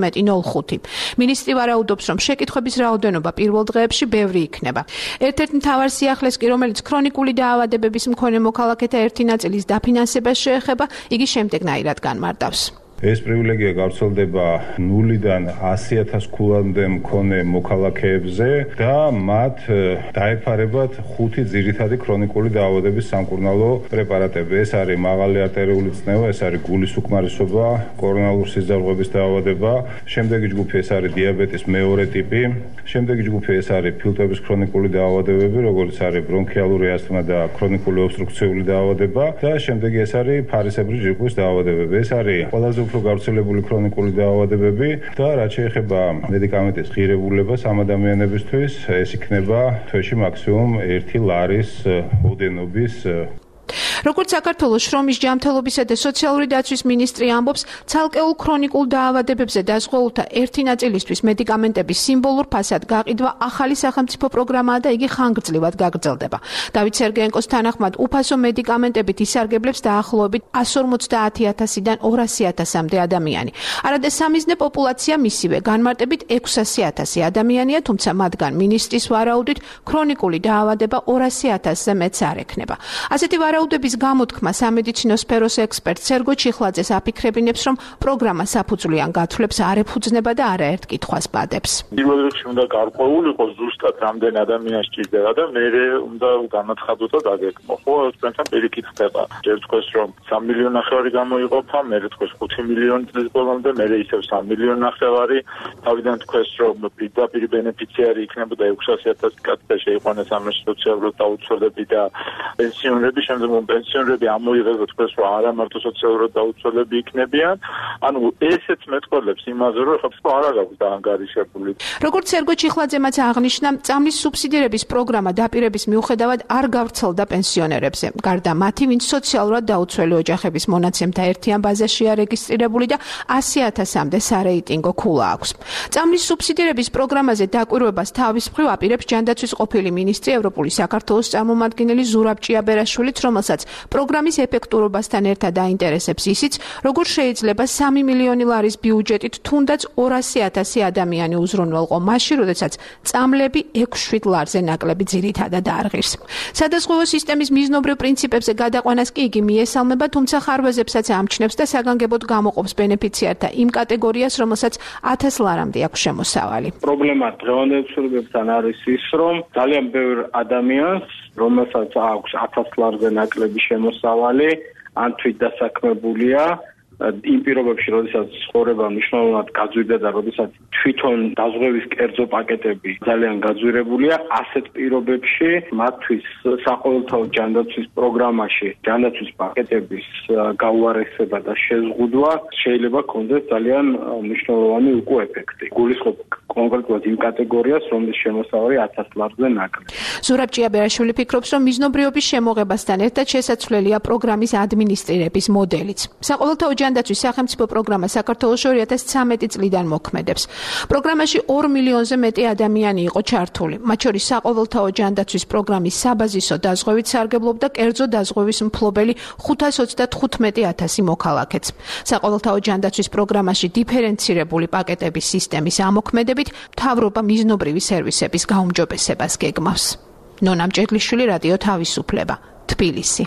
1505. მინისტრი ვარაუდობს, რომ შეკითხვების რაოდენობა პირველ დღეებში ბევრი იქნება. ერთ-ერთ მთავარ სიახლეს კი, რომელიც ქრონიკული დაავადებების მქონე მოქალაქეთა ერთი ნაწილის დაფინანსებას შეეხება, იგი შემდეგნაირად განმარტავს. ეს პრივილეგია გავრცელდება 0-დან 100,000 ქულამდე მქონე მოქალაქეებზე და მათ დაეფარებათ 5 ძირითადი ქრონიკული დაავადების სამკურნალო პრეპარატები. ეს არის მაღალი არტერიული წნევა, ეს არის გულის უკმარისობა, კორონალური სიზარღვების დაავადება, შემდეგი ჯგუფი ეს არის დიაბეტის მეორე ტიპი, შემდეგი ჯგუფი ეს არის ფილტვების ქრონიკული დაავადებები, როგორც არის ბრონქიალური ასთმა და ქრონიკული ობსტრუქციული დაავადება და შემდეგი ეს არის ფარისებრი ჯირკვის დაავადებები. ეს არის ყველაზე უფრო გავრცელებული ქრონიკული დაავადებები და რაც შეეხება მედიკამენტის ღირებულებას ამ ადამიანებისთვის, ეს იქნება თვეში მაქსიმუმ 1 ლარის ოდენობის. როგორც საქართველოს შრომის ჯანმრთელობისა და სოციალური დაცვის მინისტრი ამბობს, ცალკეულ ქრონიკულ დაავადებებზე დაზღვეულთა ერთი ნაწილისთვის მედიკამენტების სიმბოლურ ფასად გაყიდვა ახალი სახელმწიფო პროგრამაა და იგი ხანგრძლივად გაგრძელდება. დავით სერგეენკოს თანახმად, უფასო მედიკამენტებით ისარგებლებს დაახლოებით 150,000-დან 200,000-მდე ადამიანი. არადა სამიზნე პოპულაცია მისივე განმარტებით 600,000 ადამიანია, თუმცა მათგან მინისტრის ვარაუდით ქრონიკული დაავადება 200,000-ზე მეც არ ექნება. ასეთი ვარაუდების გამოთქმა სამედიცინო სფეროს ექსპერტ სერგო ჩიხლაძეს აფიქრებინებს, რომ პროგრამა საფუძვლიან გათვლებს არ ეფუძნება და არაერთ კითხვას ბადებს. პირველ რიგში უნდა გარკვეული იყოს ზუსტად რამდენი ადამიანი სჭირდება და მერე უნდა განაცხადოს და დაგეკმო. ხო, თქვენთან პირიქით ხდება. ჯერ თქვენს რომ 3 მილიონი ნახევარი გამოიყოფა, მერე თქვენს 5 მილიონი წლის ბოლომდე, მერე ისევ 3 მილიონი ნახევარი. თავიდან თქვენს რომ პირდაპირ ბენეფიციარი იქნებოდა 600,000 კაცი და შეიყვანეს ამაში სოციალურად დაუცველები და პენსიონერები, შემდეგ პენსიონერები ამოიღეს თქვენს რომ არა მარტო სოციალურად დაუცველები იქნებიან. ანუ ესეც მეტყველებს იმაზე, რომ ხა არა გაქვს დაანგარიშებული. როგორც სერგო ჩიხლაძემაც აღნიშნა, წამლის სუბსიდირების პროგრამა დაპირების მიუხედავად არ გავრცელდა პენსიონერებზე. გარდა მათი, ვინც სოციალურად დაუცველი ოჯახების მონაცემთა ერთიან ბაზაშია რეგისტრირებული და 100,000-მდე სარეიტინგო ქულა აქვს. წამლის სუბსიდირების პროგრამაზე დაკვირვებას თავის მხრივ აპირებს ჯანდაცვის ყოფილი მინისტრი ევროპული საქართველოს წარმომადგენელი ზურაბ ჭიაბერაშვილიც, რომელსაც პროგრამის ეფექტურობასთან ერთად აინტერესებს ისიც, როგორ შეიძლება 3 მილიონი ლარის ბიუჯეტით თუნდაც 200,000 ადამიანი უზრუნველყო მაშინ, როდესაც წამლები 6-7 ლარზე ნაკლები ძირითადად არ ღირს. სადაზღვევო სისტემის მიზნობრივ პრინციპებზე გადაყვანას კი იგი მიესალმება, თუმცა ხარვეზებსაც ამჩნევს და საგანგებოდ გამოყოფს ბენეფიციართა იმ კატეგორიას, რომელსაც 1000 ლარამდე აქვს შემოსავალი. პრობლემა დღევანდელ ცვლილებებთან არის ის, რომ ძალიან ბევრ ადამიანს, რომელსაც აქვს 1000 ლარზე ნაკლები შემოსავალი, ან თვით დასაქმებულია იმ პირობებში, როდესაც ცხოვრება მნიშვნელოვნად გაძვირდა და როდესაც თვითონ დაზღვევის კერძო პაკეტები ძალიან გაძვირებულია, ასეთ პირობებში მათთვის საყოველთაო ჯანდაცვის პროგრამაში ჯანდაცვის პაკეტების გაუარესება და შეზღუდვა შეიძლება კონდეს ძალიან მნიშვნელოვანი უკუ ეფექტი. გულისხმობ კონკრეტულად იმ კატეგორიას, რომლის შემოსავალი 1000 ლარზე ნაკლები. ზურაბ ჭიაბერაშვილი ფიქრობს, რომ მიზნობრიობის შემოღებასთან ერთად შესაძლებელია პროგრამის ადმინისტრირების მოდელიც. საყოველთაო ჯანდაცვის სახელმწიფო პროგრამა საქართველოს 2013 წლიდან მოქმედებს. პროგრამაში 2 მილიონზე მეტი ადამიანი იყო ჩართული. მათ შორის საყოველთაო ჯანდაცვის პროგრამის საბაზისო დაზღვევით სარგებლობდა კერძო დაზღვევის მფლობელი 525,000 მოქალაქეც. საყოველთაო ჯანდაცვის პროგრამაში დიფერენცირებული პაკეტების სისტემის ამოქმედებით მთავრობა მიზნობრივი სერვისების გაუმჯობესებას გეგმავს. ნონა მჭედლიშვილი, რადიო თავისუფლება, თბილისი.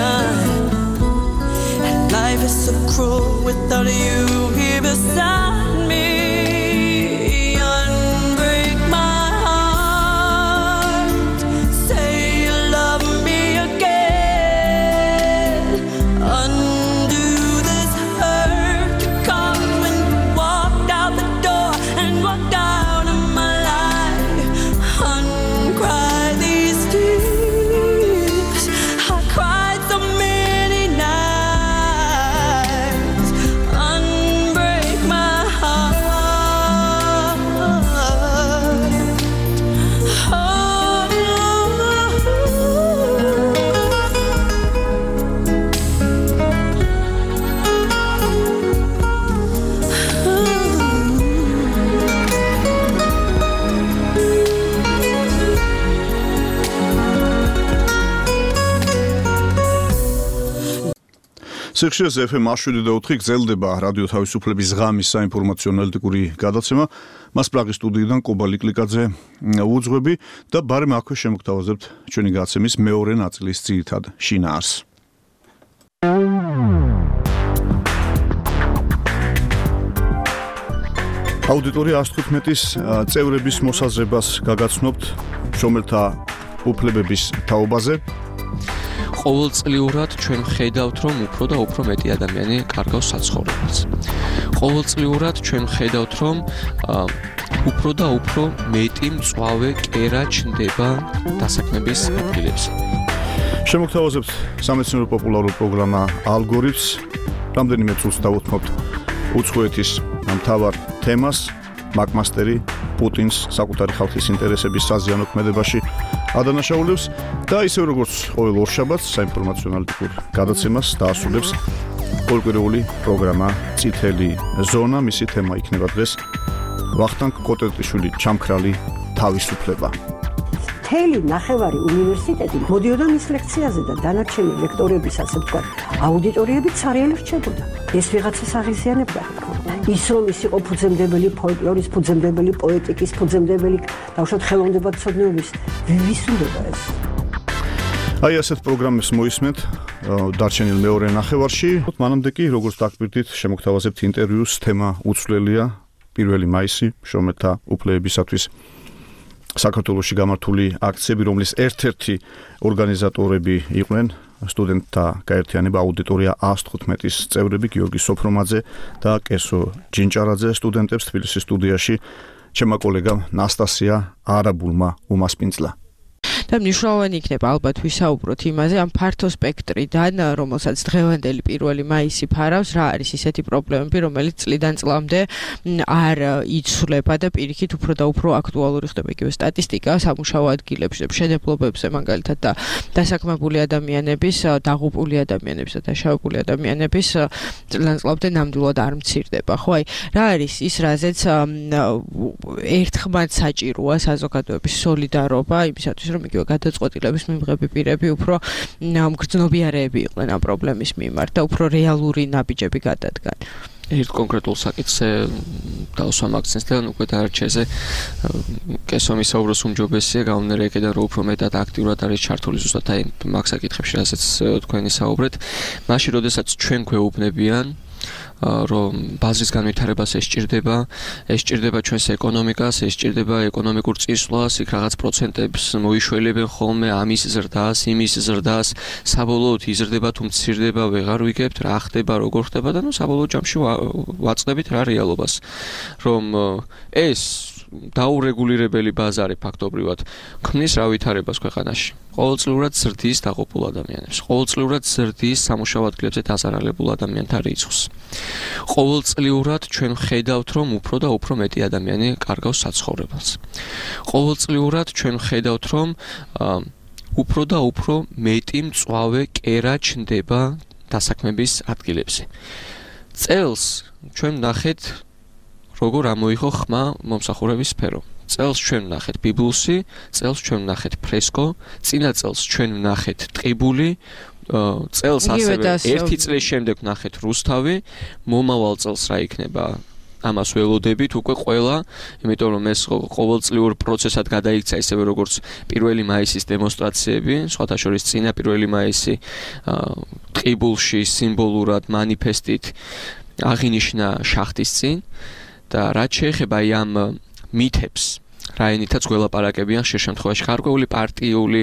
Without you here beside სიხშირეზე FM 107.4 გრძელდება რადიო თავისუფლების ღამის საინფორმაციო ანალიტიკური გადაცემა. მას პრაღის სტუდიიდან კობა ლიკლიკაძე უძღვები და ბარემ აქვე შემოგთავაზებთ ჩვენი გადაცემის მეორე ნაწილის ძირითად შინაარსს. აუდიტორია 115-ის წევრების მოსაზრებას გაგაცნობთ შრომელთა უფლებების თაობაზე. ყოველწლიურად ჩვენ ხედავთ, რომ უფრო და უფრო მეტი ადამიანი კარგავს საცხოვრებელს. ყოველწლიურად ჩვენ ხედავთ, რომ უფრო და უფრო მეტი მწვავე კერა ჩნდება დასაქმების ადგილებზე. შემოგთავაზებთ სამეცნიერო პოპულარულ პროგრამა ალგორითმს. რამდენიმე წუთს დავუთმობთ უცხოეთის მთავარ თემას, მაკმასტერი პუტინს საკუთარი ხალხის ინტერესების საზიანო ქმედებაში ადანაშაულებს და ისევ როგორც ყოველ ორშაბათს საინფორმაციო ანალიტიკურ გადაცემას დაასრულებს პოლიტიკური პროგრამა წითელი ზონა. მისი თემა იქნება დღეს ვახტანგ კოტეტიშვილი ჩამქრალი თავისუფლება. მთელი ნახევარი უნივერსიტეტი მოდიოდა მის ლექციაზე და დანარჩენი ლექტორების, ასე ვთქვათ, აუდიტორიები ცარიელი რჩებოდა. ეს ვიღაცას აღიზიანებდა. ის რომ ის იყო ფუძემდებელი ფოლკლორის, ფუძემდებელი პოეტიკის, ფუძემდებელი დავუშვათ ხელოვნებათმცოდნეობის, ვის უნდა ეს? აი ასეთ პროგრამებს მოისმენთ დარჩენილ მეორე ნახევარში. მანამდე კი როგორც დაგკვირდით, შემოგთავაზებთ ინტერვიუს. თემა უცვლელია 1 მაისი შრომელთა უფლებისათვის საქართველოში გამართული აქციები, რომლის ერთ-ერთი ორგანიზატორები იყვნენ სტუდენტთა გაერთიანება აუდიტორია 115-ის წევრები გიორგი სოფრომაძე და კესო ჯინჭარაძე. სტუდენტებს თბილისის სტუდიაში ჩემმა კოლეგამ ნასტასია არაბულმა უმასპინძლა. და მნიშვნელოვანი იქნება ალბათ ვისაუბროთ იმაზე ამ ფართო სპექტრიდან, რომელსაც დღევანდელი 1 მაისი ფარავს, რა არის ისეთი პრობლემები, რომელიც წლიდან წლამდე არ იცვლება და პირიქით უფრო და უფრო აქტუალური ხდება. იგივე სტატისტიკა სამუშაო ადგილებზე, მშენებლობებზე მაგალითად და დასაქმებული ადამიანების, დაღუპული ადამიანების და დაშავებული ადამიანების წლიდან წლამდე ნამდვილად არ მცირდება. ხო, აი, რა არის ის, რაზეც ერთხმად საჭიროა საზოგადოების სოლიდარობა იმისათვის, რომ იგივე გადაწყვეტილების მიღები პირები უფრო მგრძნობიარეები იყვნენ ამ პრობლემის მიმართ და უფრო რეალური ნაბიჯები გადადგან. ერთ კონკრეტულ საკითხზე დავსვამ აქცენტს და უკვე დარჩეზე კესო მისაუბროს უმჯობესია გამომდინარე იქიდან რომ უფრო მეტად აქტიურად არის ჩართული ზუსტად აი მაგ საკითხებში რასაც თქვენი საუბრეთ. მაშინ როდესაც ჩვენ გვეუბნებიან რომ ბაზრის განვითარებას ესჭირდება ჩვენს ეკონომიკას, ესჭირდება ეკონომიკურ წინსვლას, იქ რაღაც პროცენტებს მოიშველებენ ხოლმე ამის ზრდას, იმის ზრდას, საბოლოოდ იზრდება თუ მცირდება, ვეღარ ვიგებთ, რა ხდება, როგორ ხდება და ნუ საბოლოო ჯამში ვაწყდებით რა რეალობას, რომ ეს დაურეგულირებელი ბაზარი ფაქტობრივად ქმნის რა ვითარებას ქვეყანაში. ყოველწლიურად ზრდის დაღუპულ ადამიანებს, ყოველწლიურად ზრდის სამუშაო ადგილებზე დაზარალებულ ადამიანთა რიცხვს. ყოველწლიურად ჩვენ ხედავთ, რომ უფრო და უფრო მეტი ადამიანი კარგავს საცხოვრებელს. ყოველწლიურად ჩვენ ხედავთ, რომ უფრო და უფრო მეტი მწვავე კერა ჩნდება დასაქმების ადგილებზე. წელს ჩვენ ვნახეთ როგორ ამოიღო ხმა მომსახურების სფერო. წელს ჩვენ ვნახეთ ბიბლუსი, წელს ჩვენ ვნახეთ ფრესკო, წინა წელს ჩვენ ვნახეთ ტყიბული, წელს ასევე ერთი წლის შემდეგ ვნახეთ რუსთავი, მომავალ წელს რა იქნება ამას ველოდებით უკვე ყველა, იმიტომ რომ ეს ყოველწლიურ პროცესად გადაიქცა ისევე როგორც 1 მაისის დემონსტრაციები, სხვათა შორის წინა 1 მაისი ტყიბულში სიმბოლურად მანიფესტით აღინიშნა შახტის წინ. და რაც შეეხება ამ მითებს, რაინითაც გველაპარაკებიან ხშირ შემთხვევაში გარკვეული პარტიული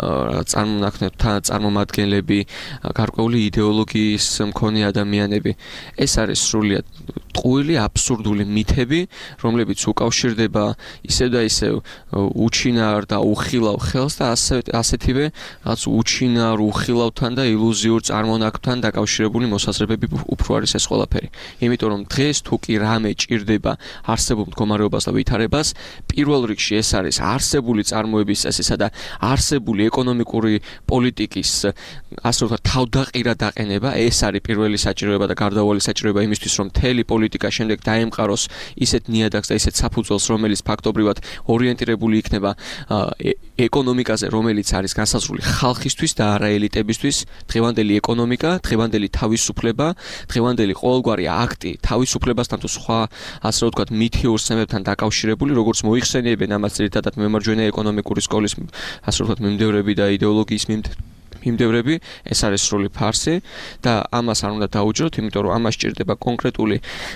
წარმომადგენლები, გარკვეული იდეოლოგიის მქონე ადამიანები. ეს არის სრულიად ტყუილი, აბსურდული მითები, რომლებიც უკავშირდება ისევ და ისევ უჩინარ და უხილავ ხელს და ასეთივე რაღაც უჩინარ, უხილავთან და ილუზიურ წარმონაქმნთან დაკავშირებული მოსაზრებები უფრო არის ეს ყველაფერი. იმიტომ რომ დღეს თუ კი რამე ჭირდება არსებულ მდგომარეობას და ვითარებას, პირველ რიგში ეს არის არსებული წარმოების წესისა და არსებული ეკონომიკური პოლიტიკის ასე ვთქვათ თავდაყირა დაყენება. ეს არის პირველი საჭიროება და გარდაუვალი საჭიროება იმისთვის, რომ მთელი პოლიტიკა შემდეგ დაემყაროს ისეთ ნიადაგს და ისეთ საფუძველს, რომელიც ფაქტობრივად ორიენტირებული იქნება ეკონომიკაზე, რომელიც არის განსაზღვრული ხალხისთვის და არა ელიტებისთვის. დღევანდელი ეკონომიკა, დღევანდელი თავისუფლება, დღევანდელი ყოველგვარი აქტი თავისუფლებასთან თუ სხვა, ასე რომ ვთქვათ, მითიურ სცენებთან დაკავშირებული, როგორც მოიხსენიებენ ამას ძირითადად მემარჯვენე ეკონომიკური სკოლის, ასე რომ ვთქვათ, მიმდევრები და იდეოლოგიის მიმდევრები, ეს არის სრული ფარსი და ამას არ უნდა დაუჯეროთ, იმიტომ რომ ამას სჭირდება კონკრეტული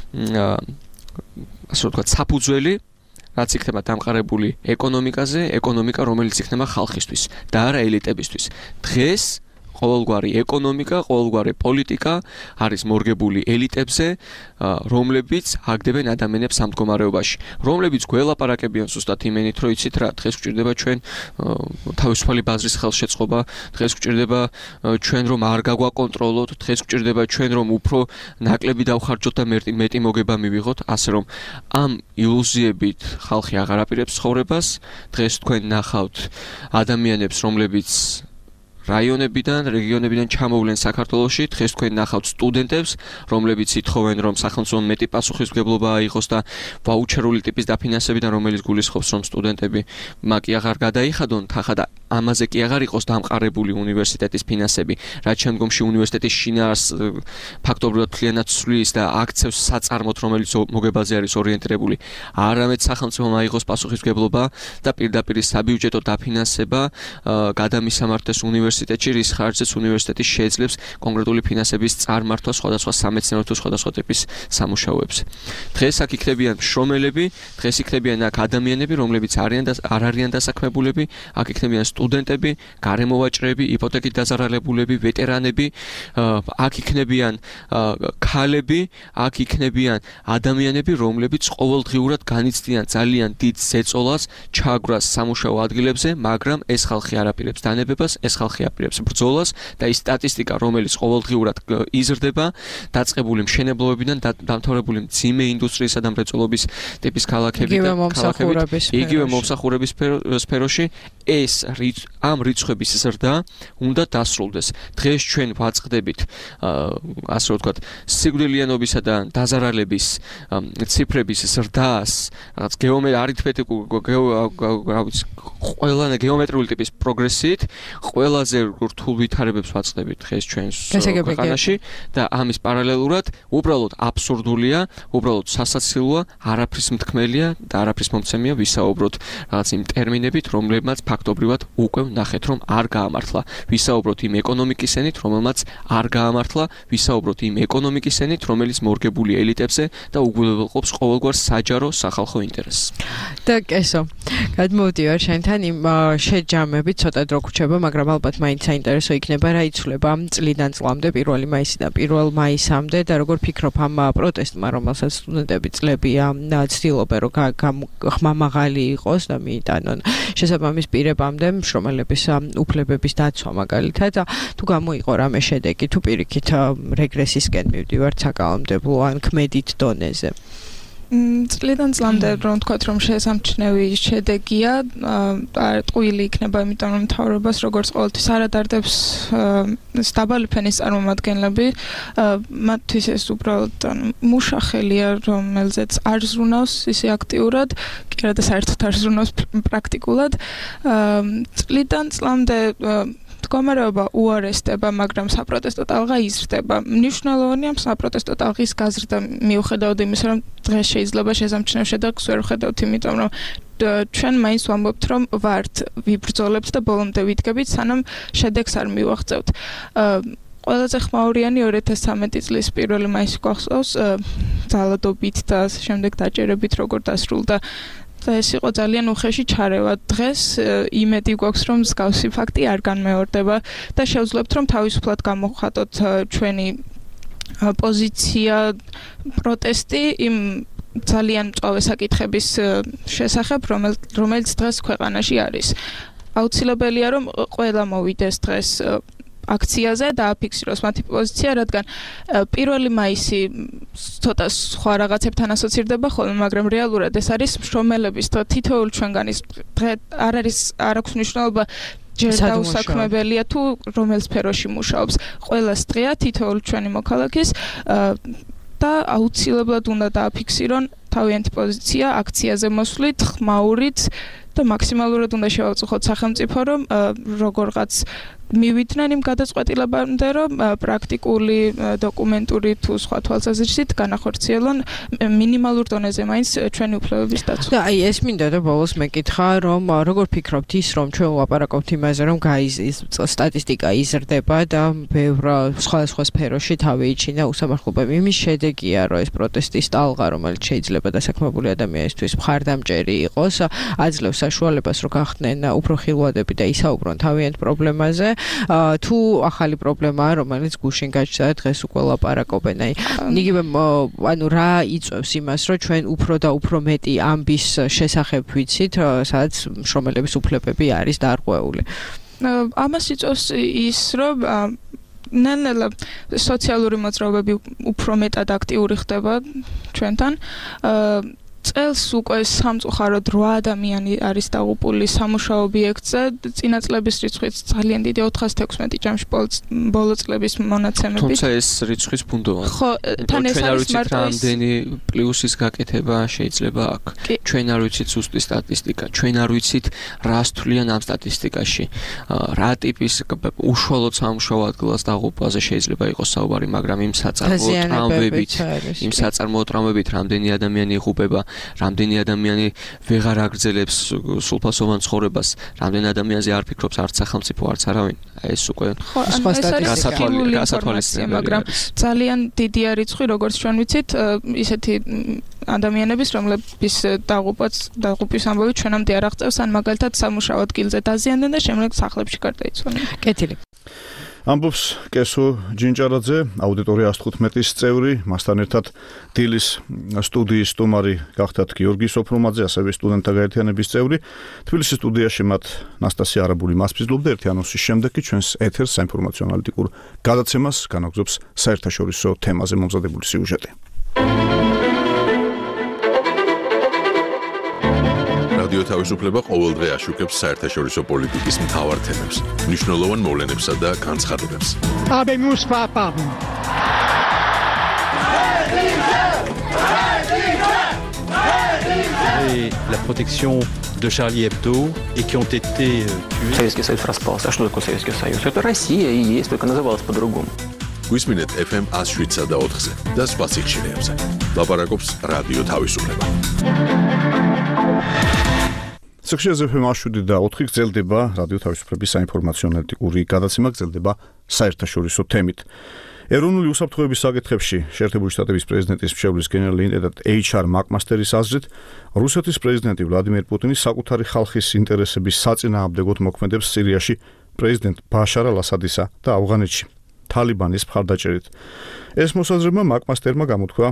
ასე რომ ვთქვათ, საფუძველი, რაც იქნება დამყარებული ეკონომიკაზე, ეკონომიკა, რომელიც იქნება ხალხისთვის და არა ელიტებისთვის. დღეს ყოველგვარი ეკონომიკა, ყოველგვარი პოლიტიკა არის მორგებული ელიტებზე, რომლებიც აგდებენ ადამიანებს ამ მდგომარეობაში, რომლებიც გველაპარაკებიან ზუსტად იმენით, რომ იცით რა, დღეს გვჭირდება ჩვენ თავისუფალი ბაზრის ხელშეწყობა, დღეს გვჭირდება ჩვენ რომ არ გაგვაკონტროლოთ, დღეს გვჭირდება ჩვენ რომ უფრო ნაკლები დავხარჯოთ და მეტი მოგება მივიღოთ, ასე რომ ამ ილუზიებით ხალხი აღარ აპირებს ცხოვრებას. დღეს თქვენ ნახავთ ადამიანებს, რომლებიც რაიონებიდან, რეგიონებიდან ჩამოვლენ საქართველოში, დღეს თქვენ ნახავთ სტუდენტებს, რომლებიც ითხოვენ, რომ სახელმწიფომ მეტი პასუხისმგებლობა აიღოს და ვაუჩერული ტიპის დაფინანსებიდან, რომელიც გულისხმობს, რომ სტუდენტები მაკი აღარ გადაიხადონ, თხა და ამაზე კი აღარ იყოს დამყარებული უნივერსიტეტის ფინანსები, რაც შემდგომში უნივერსიტეტის შინაარსს ფაქტობრივად მთლიანად ცვლის და აქცევს საწარმოთ, რომელიც მოგებაზე არის ორიენტირებული. არამედ სახელმწიფომ აიღოს პასუხისმგებლობა და პირდაპირ საბიუჯეტო დაფინანსება გადამისამართეს უნივერსიტეტში, რის ხარჯზეც უნივერსიტეტი შეძლებს კონკრეტული ფინანსების წარმართვა სხვადასხვა სამეცნიერო თუ სხვადასხვა ტიპის სამუშაოებზე. დღეს აქ იქნებიან მშრომელები, დღეს იქნებიან აქ ადამიანები, რომლებიც არ არიან დასაქმებულები, აქ იქნებიან სტუდენტები, გარემოვაჭრეები, იპოთეკით დაზარალებულები, ვეტერანები, აქ იქნებიან ქალები, აქ იქნებიან ადამიანები, რომლებიც ყოველდღიურად განიცდიან ძალიან დიდ ზეწოლას, ჩაგვრას სამუშაო ადგილებზე, მაგრამ ეს ხალხი არ აპირებს დანებებას, ეს ხალხი აპირებს ბრძოლას და ის სტატისტიკა, რომელიც ყოველდღიურად იზრდება, დაწყებული მშენებლობებიდან დამთავრებული მძიმე ინდუსტრიისა და მრეწველობის ტიპის ქალაქები და ქალაქებით, იგივე მომსახურების სფეროში, ეს ამ რიცხვების ზრდა უნდა დასრულდეს. დღეს ჩვენ ვაწყდებით, ასე რომ ვთქვათ, სიკვდილიანობისა და დაზარალების ციფრების ზრდას, რაღაც ყველა გეომეტრიული ტიპის პროგრესით, ყველაზე რთულ ვითარებებს ვაწყდებით დღეს ჩვენს ქვეყანაში და ამის პარალელურად უბრალოდ აბსურდულია, უბრალოდ სასაცილოა, არაფრის მთქმელია და არაფრის მომცემია ვისაუბროთ რაღაც იმ ტერმინებით, რომლებმაც ფაქტობრივად უკვე ნახეთ, რომ არ გაამართლა. ვისაუბროთ იმ ეკონომიკის ენით, რომელმაც არ გაამართლა, ვისაუბროთ იმ ეკონომიკის ენით, რომელიც მორგებული ელიტებზე და უგულებელყოფს ყოველგვარ საჯარო სახალხო ინტერესს. და კესო, გადმოვდივარ შენთან იმ შეჯამებით ცოტა დრო გვრჩება, მაგრამ ალბათ მაინც საინტერესო იქნება რა იცვლება წლიდან წლამდე 1 მაისიდან 1 მაისამდე და როგორ ფიქრობ ამ პროტესტმა, რომელსაც სტუდენტები წლებია ცდილობენ, რომ ხმამაღალი იყოს და მიიტანონ შესაბამის პირებამდე მშრომელების უფლებების დაცვა მაგალითად და თუ გამოიყო რამე შედეგი, თუ პირიქით რეგრესისკენ მივდივართ საკანონმდებლო ან ქმედით დონეზე. წლიდან წლამდე რომ ვთქვათ, რომ შესამჩნევი შედეგია, ტყუილი იქნება, იმიტომ რომ მთავრობას როგორც ყოველთვის არადარდებს დაბალი ფენის წარმომადგენლები, მათთვის ეს უბრალოდ მუშახელია, რომელზეც არ ზრუნავს ისე აქტიურად, კი არა და საერთოდ არ ზრუნავს პრაქტიკულად. წლიდან წლამდე მდგომარეობა უარესდება, მაგრამ საპროტესტო ტალღა იზრდება. მნიშვნელოვანია საპროტესტო ტალღის გაზრდა მიუხედავად იმისა, რომ დღეს შეიძლება შესამჩნევ შედეგს ვერ ვხედავთ, იმიტომ რომ ჩვენ მაინც ვამბობთ, რომ ვართ, ვიბრძოლებთ და ბოლომდე ვიდგებით, სანამ შედეგს არ მივაღწევთ. ყველაზე ხმაურიანი 2013 წლის 1 მაისი გვახსოვს, ძალადობით და შემდეგ დაჭერებით როგორ დასრულდა და ეს იყო ძალიან უხეში ჩარევა. დღეს იმედი გვაქვს, რომ მსგავსი ფაქტი არ განმეორდება და შევძლებთ, რომ თავისუფლად გამოვხატოთ ჩვენი პოზიცია, პროტესტი იმ ძალიან მწვავე საკითხების შესახებ, რომელიც დღეს ქვეყანაში არის. აუცილებელია, რომ ყველა მოვიდეს დღეს აქციაზე და აფიქსიროს მათი პოზიცია, რადგან 1 მაისი ცოტა სხვა რაღაცებთან ასოცირდება ხოლმე, მაგრამ რეალურად ეს არის მშრომელების და თითოეულ ჩვენგანის არ აქვს მნიშვნელობა ჯერ დაუსაქმებელია თუ რომელ სფეროში მუშაობს. ყველას დღეა თითოეულ ჩვენი მოქალაქის და აუცილებლად უნდა დააფიქსირონ თავიანთი პოზიცია აქციაზე მოსვლით, ხმაურით და მაქსიმალურად უნდა შევაწუხოთ სახელმწიფო, რომ როგორღაც მივიდნენ იმ გადაწყვეტილებამდე, რომ პრაქტიკული, დოკუმენტური თუ სხვა თვალსაზრისით განახორციელონ მინიმალურ დონეზე მაინც ჩვენი უფლებების დაცვა. და აი ეს მინდა და ბოლოს მეკითხა, რომ როგორ ფიქრობთ ის, რომ ჩვენ ვლაპარაკობთ იმაზე, რომ სტატისტიკა იზრდება და ბევრ სხვადასხვა სფეროში თავი იჩინა უსამართლობები. იმის შედეგია, რომ ეს პროტესტის ტალღა, რომელიც შეიძლება დასაქმებული ადამიანისთვის მხარდამჭერი იყოს, აძლევს საშუალებას, რომ გახდნენ უფრო ხილვადები და ისაუბრონ თავიანთ პრობლემაზე. თუ ახალი პრობლემაა, რომელიც გუშინ გაჩნდა და დღეს უკვე ლაპარაკობენ. აი, იგივე ანუ რა იწვევს იმას, რომ ჩვენ უფრო და უფრო მეტი ამბის შესახებ ვიცით, სადაც მშრომელების უფლებები არის დარღვეული. ამას იწვევს ის, რომ ნელ-ნელა სოციალური მოძრაობები უფრო მეტად აქტიური ხდება ჩვენთან. წელს უკვე სამწუხაროდ 8 ადამიანი არის დაღუპული სამუშაო ობიექტზე, წინა წლების რიცხვიც ძალიან დიდი 416 ჯამში ბოლო წლების მონაცემებით. თუმცა ეს რიცხვის ბუნდოვანი. ხო, თან ეს არის მარტო რამდენი პლუსის გაკეთება შეიძლება აქ. ჩვენ არ ვიცით ზუსტი სტატისტიკა, ჩვენ არ ვიცით რა სწვლიან ამ სტატისტიკაში. რა ტიპის უშუალოდ სამუშაო ადგილას დაღუპვაზე შეიძლება იყოს საუბარი, მაგრამ იმ საწარმოო ტრავმებით რამდენი ადამიანი იღუპება, რამდენი ადამიანი ვეღარ აგრძელებს სულფასოვან ცხოვრებას, რამდენი ადამიანზე არ ფიქრობს არც სახელმწიფო, არც არავინ. ეს უკვე სხვა სტატისტიკაა, მაგრამ ძალიან დიდია რიცხვი, როგორც ჩვენ ვიცით, ისეთი ადამიანების, რომლების დაღუპვის ამბავი ჩვენამდე არ აღწევს, ან მაგალითად სამუშაო ადგილზე დაზიანდნენ და შემდეგ სახლებში გარდაიცვალნენ. კეთილი. ამბობს კესო ჯინჭარაძე, აუდიტორია 115-ის წევრი, მასთან ერთად დილის სტუდიის სტუმარი გახდათ გიორგი სოფრომაძე, ასევე სტუდენტთა გაერთიანების წევრი. თბილისის სტუდიაში მათ ნასტასია არაბული მასპინძლობდა. ერთი ანონსის შემდეგ კი ჩვენს ეთერს საინფორმაციო ანალიტიკურ გადაცემას განაგზობს საერთაშორისო თემაზე მომზადებული სიუჟეტი. რადიო თავისუფლება ყოველდღე აშუქებს საერთაშორისო პოლიტიკის მთავარ თემებს, მნიშვნელოვან მოვლენებსა და განცხადებებს. La protection de Charlie Hebdo et qui ont été tués. Советский Союз распался. А что такое Советский Союз? Это Россия и есть, только называлась по-другому. გვისმინეთ FM 107 და 4-ზე და სხვა სიხშირეებზე. ლაპარაკობს რადიო თავისუფლება. სიხშირეზე FM 107 და 4 გრძელდება რადიო თავისუფლების საინფორმაციო ანალიტიკური გადაცემა, გრძელდება საერთაშორისო თემით. ეროვნული უსაფრთხოების საკითხებში შეერთებული შტატების პრეზიდენტის მშობლის გენერალ ლეიტენანტ HR მაკმასტერის აზრით, რუსეთის პრეზიდენტი ვლადიმერ პუტინი საკუთარი ხალხის ინტერესების საწინააღმდეგოდ მოქმედებს სირიაში პრეზიდენტ ბაშარ ალ-ასადისა და ავღანეთში თალიბანის მხარდაჭერით. ეს მოსაზრება მაკმასტერმა გამოთქვა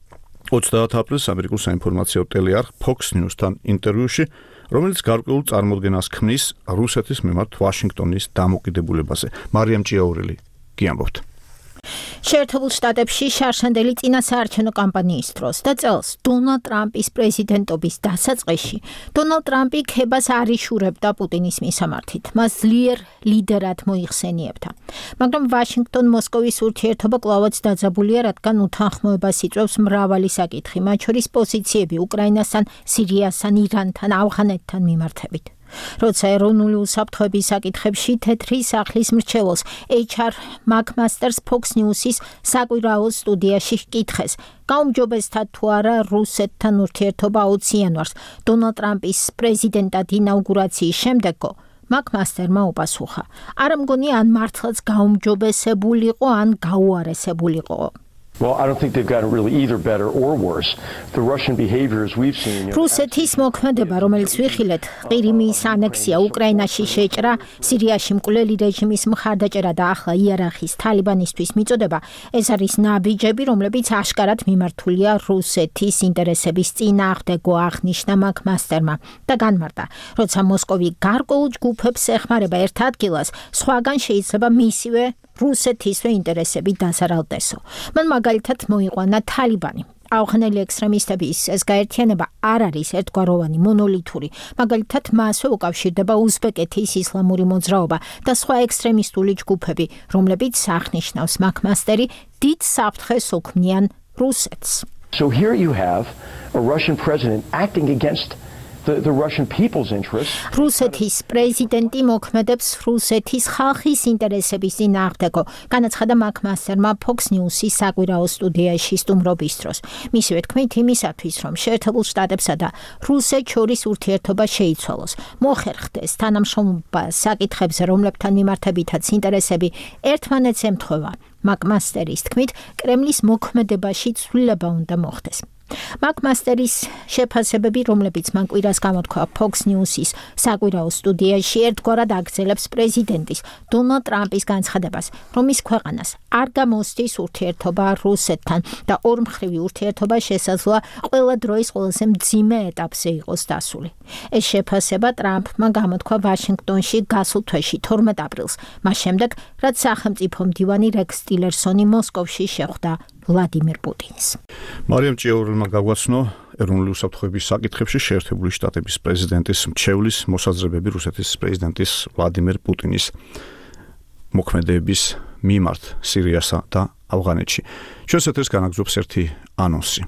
30 აპრილს ამერიკულ საინფორმაციო ტელეარხ Fox News-თან ინტერვიუში, რომელიც გარკვეულ წარმოდგენას ქმნის რუსეთის მიმართ ვაშინგტონის დამოკიდებულებაზე. მარიამ ჭიაურელი გიამბობთ. შეერთებულ შტატებში შარშანდელი წინასაარჩევნო კამპანიის დროს და წელს დონალდ ტრამპის პრეზიდენტობის დასაწყისში დონალდ ტრამპი ქებას არ იშურებდა პუტინის მისამართით. მას ძლიერ ლიდერად მოიხსენიებდა. მაგრამ ვაშინგტონ-მოსკოვის ურთიერთობა კვლავაც დაძაბულია, რადგან უთანხმოებას იწვევს მრავალი საკითხი, მათ შორის პოზიციები უკრაინასთან, სირიასთან, ირანთან, ავღანეთთან მიმართებით. როცა ეროვნული უსაფრთხოების საკითხებში თეთრი სახლის მრჩეველს HR მაკმასტერს Fox News-ის საკვირაო სტუდიაში ჰკითხეს, გაუმჯობესდა თუ არა რუსეთთან ურთიერთობა 20 იანვარს დონალდ ტრამპის პრეზიდენტად ინაუგურაციის შემდეგო, მაკმასტერმა უპასუხა: არ მგონი ან მართლაც გაუმჯობესებულიყო, ან გაუარესებულიყო. Well, I don't think they've gotten really either better or worse. The Russian behaviors we've seen. რუსეთის მოქმედება, რომელიც ვიხილეთ, ყირიმის ანექსია, უკრაინაში შეჭრა, სირიაში მკვლელი რეჟიმის მხარდაჭერა და ახლა იარაღის თალიბანისთვის მიწოდება, ეს არის ნაბიჯები, რომლებიც აშკარად მიმართულია რუსეთის ინტერესების წინააღმდეგო, აღნიშნა მაკმასტერმა და განმარტა, როცა მოსკოვი გარკვეულ ჯგუფებს ეხმარება ერთ ადგილას, სხვაგან შეიძლება მისივე რუსეთისვე ინტერესები დასარალდესო. მან მაგალითად მოიყვანა თალიბანი. ავღანელი ექსტრემისტების ეს გაერთიანება არ არის ერთგვაროვანი, მონოლითური. მაგალითად მასვე უკავშირდება უზბეკეთის ისლამური მოძრაობა და სხვა ექსტრემისტული ჯგუფები, რომლებიც აღნიშნავს მაკმასტერი, დიდ საფრთხეს უქმნიან რუსეთს. So here you have a Russian president acting against the Russian people's interests. რუსეთის პრეზიდენტი მოქმედებს რუსეთის ხალხის ინტერესების წინააღმდეგო, განაცხადა მაკმასტერმა Fox News-ის საკვირაო სტუდიაში სტუმრობის დროს. მისივე თქმით, იმისათვის, რომ შეერთებულ შტატებსა და რუსეთს შორის ურთიერთობა შეიცვალოს, მოხერხდეს თანამშრომლობა საკითხებზე, რომლებთან მიმართებითაც ინტერესები ერთმანეთს ემთხვევა. მაკმასტერის თქმით, კრემლის მოქმედებაში ცვლილება უნდა მოხდეს. მაკმასტერის შეფასებები, რომლებიც მან კვირას გამოთქვა Fox News-ის საკვირაო სტუდიაში, ერთგვარად აგრძელებს პრეზიდენტის დონალდ ტრამპის განცხადებას, რომ ის ქვეყანას არ გამოსდის ურთიერთობა რუსეთთან და ორმხრივი ურთიერთობა შესაძლოა ყველა დროის ყველაზე მძიმე ეტაპზე იყოს დასული. ეს შეფასება ტრამპმა გამოთქვა ვაშინგტონში გასულ თვეში 12 აპრილს, მას შემდეგ, რაც სახელმწიფო მდივანი რექს ტილერსონი მოსკოვში შეხვდა ვლადიმერ პუტინს. მარიამ ჭიაურელმა გაგვაცნო ეროვნული უსაფრთხოების საკითხებში შეერთებული შტატების პრეზიდენტის მრჩევლის მოსაზრებები რუსეთის პრეზიდენტის ვლადიმერ პუტინის მოქმედებების მიმართ სირიასა და ავღანეთში. ჩვენს ეთერს განაგზობს ერთი ანონსი.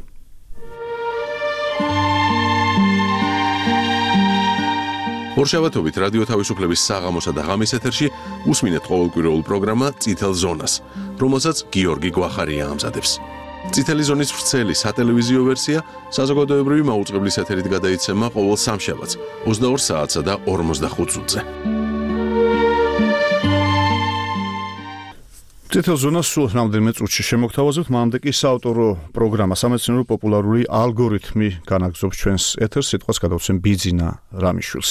ორშაბათობით რადიო თავისუფლების საღამოსა და ღამის ეთერში უსმინეთ ყოველკვირეულ პროგრამა წითელ ზონას, რომელსაც გიორგი გვახარია ამზადებს. წითელი ზონის ვრცელი სატელევიზიო ვერსია საზოგადოებრივი მაუწყებლის ეთერით გადაიცემა ყოველ სამშაბათს 22 საათსა და 45 წუთზე. წითელ ზონას სულ რამდენიმე წუთში შემოგთავაზებთ, მანამდე კი საავტორო პროგრამა სამეცნიერო პოპულარული ალგორითმი განაგზობს ჩვენს ეთერს, სიტყვას გადავცემ ბიძინა რამიშვილს.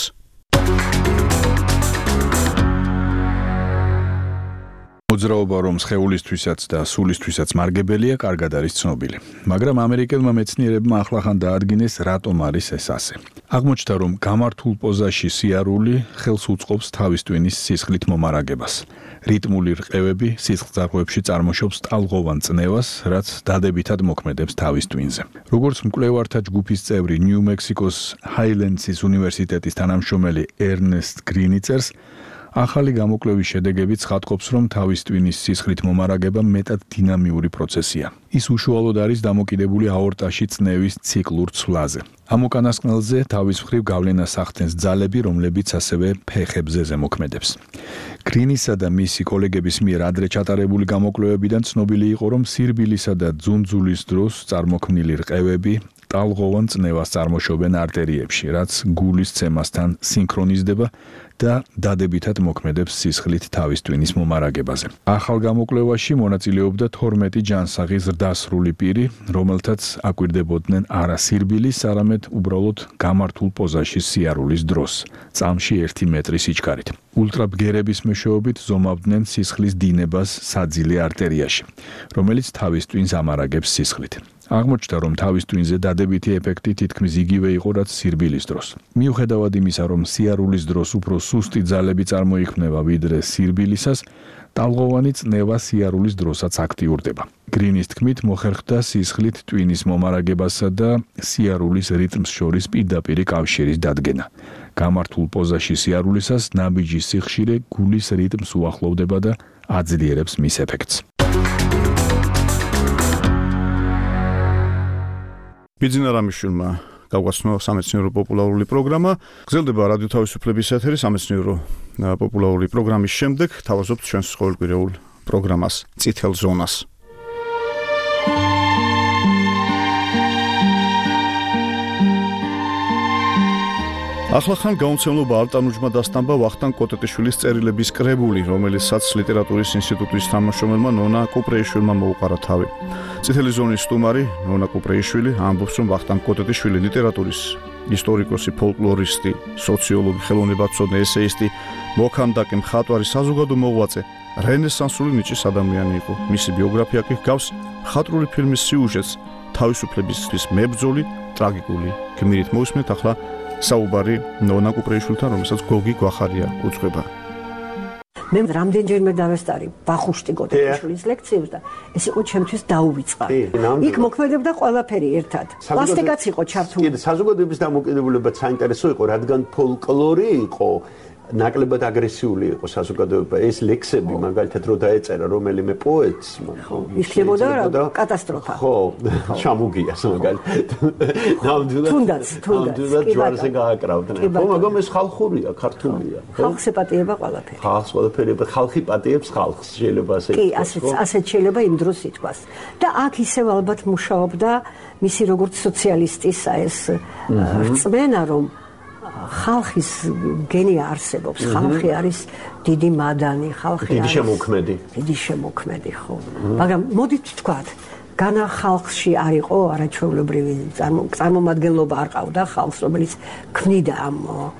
მოძრაობა, რომ სხეულისთვისაც და სულისთვისაც მარგებელია, კარგად არის ცნობილი. მაგრამ ამერიკელმა მეცნიერებმა ახლახან დაადგინეს, რატომ არის ეს ასე. აღმოჩნდა, რომ გამართულ პოზაში სიარული ხელს უწყობს თავის ტვინის სისხლით მომარაგებას. რიტმული რყევები სისხლძარღვებში წარმოშობს ტალღოვან წნევას, რაც დადებითად მოქმედებს თავის ტვინზე. როგორც მკვლევართა ჯგუფის წევრი ნიუ-მექსიკოს ჰაილენდსის უნივერსიტეტის თანამშრომელი ერნესტ გრინი წერს, ახალი გამოკვლევის შედეგები ცხადყოფს, რომ თავის ტვინის სისხლით მომარაგება მეტად დინამიური პროცესია. ის უშუალოდ არის დამოკიდებული აორტაში წნევის ციკლურ ცვლაზე. ამ უკანასკნელზე თავის მხრივ გავლენას ახდენს ძალები, რომლებიც ასევე ფეხებზე ზემოქმედებს. გრინისა და მისი კოლეგების მიერ ადრე ჩატარებული გამოკვლევებიდან ცნობილი იყო, რომ სირბილისა და ძუნძულის დროს წარმოქმნილი რყევები ტალღოვან წნევას წარმოშობენ არტერიებში, რაც გულის ცემასთან სინქრონიზდება და დადებითად მოქმედებს სისხლით თავის ტვინის მომარაგებაზე. ახალ გამოკვლევაში მონაწილეობდა 12 ჯანსაღი ზრდასრული პირი, რომელთაც აკვირდებოდნენ არა სირბილის, არამედ უბრალოდ გამართულ პოზაში სიარულის დროს, წამში 1 მეტრის სიჩქარით. ულტრაბგერების მეშვეობით ზომავდნენ სისხლის დინებას საძილე არტერიაში, რომელიც თავის ტვინს ამარაგებს სისხლით. აღმოჩნდა, რომ თავის ტვინზე დადებითი ეფექტი თითქმის იგივე იყო, რაც სირბილის დროს. მიუხედავად იმისა, რომ სიარულის დროს უფრო სუსტი ძალები წარმოიქმნება ვიდრე სირბილისას, ტალღოვანი წნევა სიარულის დროსაც აქტიურდება. გრინის თქმით, მოხერხდა სისხლით ტვინის მომარაგებასა და სიარულის რიტმს შორის პირდაპირი კავშირის დადგენა. გამართულ პოზაში სიარულისას ნაბიჯის სიხშირე გულის რიტმს უახლოვდება და აძლიერებს მის ეფექტს. ბიძინა რამიშვილმა გაგვაცნო სამეცნიერო პოპულარული პროგრამა. გრძელდება რადიო თავისუფლების ეთერი სამეცნიერო პოპულარული პროგრამის შემდეგ თავაზობთ ჩვენს ყოველკვირეულ პროგრამას წითელ ზონას. ახლახან გაუმცემლობა არ ტანუჯმა დასტამბა ვახტანგ კოტეტიშვილის წერილების კრებული, რომელიცაც ლიტერატურის ინსტიტუტის თანამშრომელმა ნონა კუპრეიშვილმა მოუყარა თავი. წითელი ზონის სტუმარი ნონა კუპრეიშვილი ამბობს, რომ ვახტანგ კოტეტიშვილი ლიტერატურის ისტორიკოსი, ფოლკლორისტი, სოციოლოგი, ხელოვნებაცოდნე, ესეისტი, მოქანდაკე, მხატვარი, საზოგადო მოღვაწე, რენესანსული ნიჭის ადამიანი იყო. მისი ბიოგრაფია კი ჰგავს მხატვრული ფილმის სიუჟეტს, თავისუფლებისთვის მებრძოლი, ტრაგიკული გმირით. მოვისმენთ ახლა საუბარი ნონა კუპრეიშვილთან, რომელსაც გოგი გვახარია უძღვება. მე რამდენჯერმე დავესწარი ბახუშტი კოტეტიშვილის ლექციებს და ეს იყო ჩემთვის დაუვიწყარი. იქ მოქმედებდა ყველაფერი ერთად. პლასტიკაც იყო ჩართული. კი, საზოგადოების დამოკიდებულებაც საინტერესო იყო, რადგან ფოლკლორი იყო ნაკლებად აგრესიული იყო საზოგადოება. ეს ლექსები მაგალითად რო დაეწერა რომელიმე პოეტს, იქნებოდა კატასტროფა. ხო, ჩამუგიას მაგალითად. ნამდვილად ჯვარზე გააკრავდნენ. ხო, მაგრამ ეს ხალხურია, ქართულია. ხალხს ეპატიება ყველაფერი. ხალხს ყველაფერი, ხალხი პატიებს ხალხს, შეიძლება ასე ითქვას. კი, ასეთ შეიძლება იმ დროს ითქვას. და აქ ისევ ალბათ მუშაობდა მისი როგორც სოციალისტის ეს რწმენა, რომ ხალხის გენი არსებობს, ხალხი არის დიდი მადანი, ხალხი დიდი შემოქმედი. დიდი შემოქმედი, ხო. მაგრამ მოდით ვთქვათ, განა ხალხში არ იყო არაჩვეულებრივი წარმომადგენლობა არ ყავდა ხალხს, რომელიც ქმნიდა ამ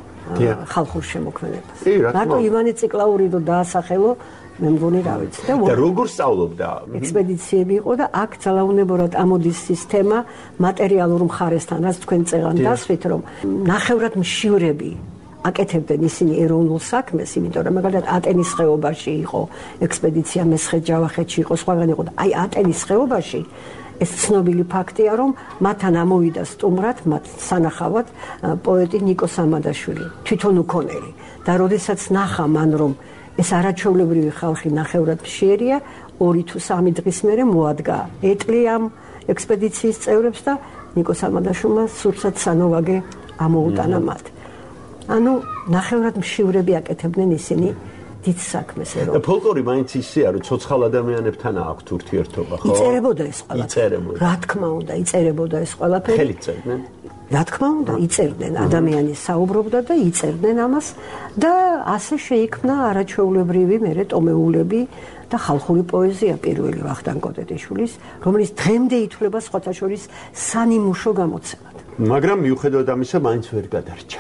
ხალხურ შემოქმედებას. მარტო ივანე ციკლაური რო დაასახელო, მე მგონი რა ვიცი. და როგორ სწავლობდა? ექსპედიციები იყო და აქ ძალაუნებურად ამოდის სისტემა მატერიალურ მხარესთან, რაც თქვენ წეღან დასვით, რომ ნახევრად მშივრები აკეთებდნენ ისინი ეროვნულ საქმეს, იმიტომ რომ მაგალითად ატენის ხეობაში იყო ექსპედიცია, მესხეთ ჯავახეთში იყო, სხვაგან იყო და აი ატენის ხეობაში ეს ცნობილი ფაქტია, რომ მათთან ამოვიდა სტუმრად, მათ სანახავად პოეტი ნიკო სამადაშვილი, თვითონ უკონელი. და როდესაც ნახა მან, რომ ეს არაჩვეულებრივი ხალხი ნახევრად მშიერია, 2 თუ 3 დღის მერე მოადგა ეტლი ამ ექსპედიციის წევრებს და ნიკო სამადაშვილმა სურცად სანოვაგე ამოუტანა მათ. ანუ ნახევრად მშივრები აკეთებდნენ ისინი დიდ საქმეს ეროვნულ. და ფოლკლორი მაინც ისეა, რომ ცოცხალ ადამიანებთან აქვთ ურთიერთობა, ხო? იწერებოდა ეს ყველაფერი. იწერებოდა. რა თქმა უნდა, იწერებოდა ეს ყველაფერი. ხელით წერდნენ? რა თქმა უნდა, იწერდნენ, ადამიანი საუბრობდა და იწერდნენ ამას და ასე შეიქმნა არაჩვეულებრივი მერე ტომეულები და ხალხური პოეზია პირველი ვახტანგ კოტეტიშვილის, რომელიც დღემდე ითვლება სხვათა შორის სანიმუშო გამოცემად. მაგრამ მიუხედავად ამისა, მაინც ვერ გადარჩა.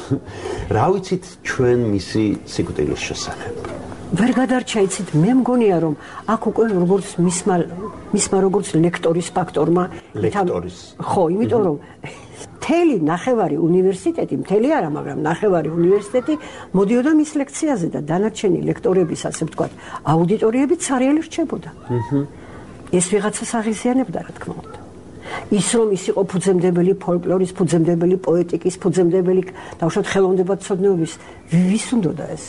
რა ვიცით ჩვენ მისი სიკვდილის შესახებ? ვერ გადარჩა, იცით, მე მგონია, რომ აქ უკვე როგორც მისმა როგორც ლექტორის ფაქტორმა, ხო, იმიტომ რომ მთელი ნახევარი უნივერსიტეტი, მთელი არა, მაგრამ ნახევარი უნივერსიტეტი მოდიოდა მის ლექციაზე და დანარჩენი ლექტორების, ასე ვთქვათ, აუდიტორიები ცარიელი რჩებოდა. ეს ვიღაცას აღიზიანებდა, რა თქმა უნდა. ის რომ ის იყო ფუძემდებელი ფოლკლორის, ფუძემდებელი პოეტიკის, ფუძემდებელი დავუშვათ ხელოვნებათმცოდნეობის, ვის უნდოდა ეს?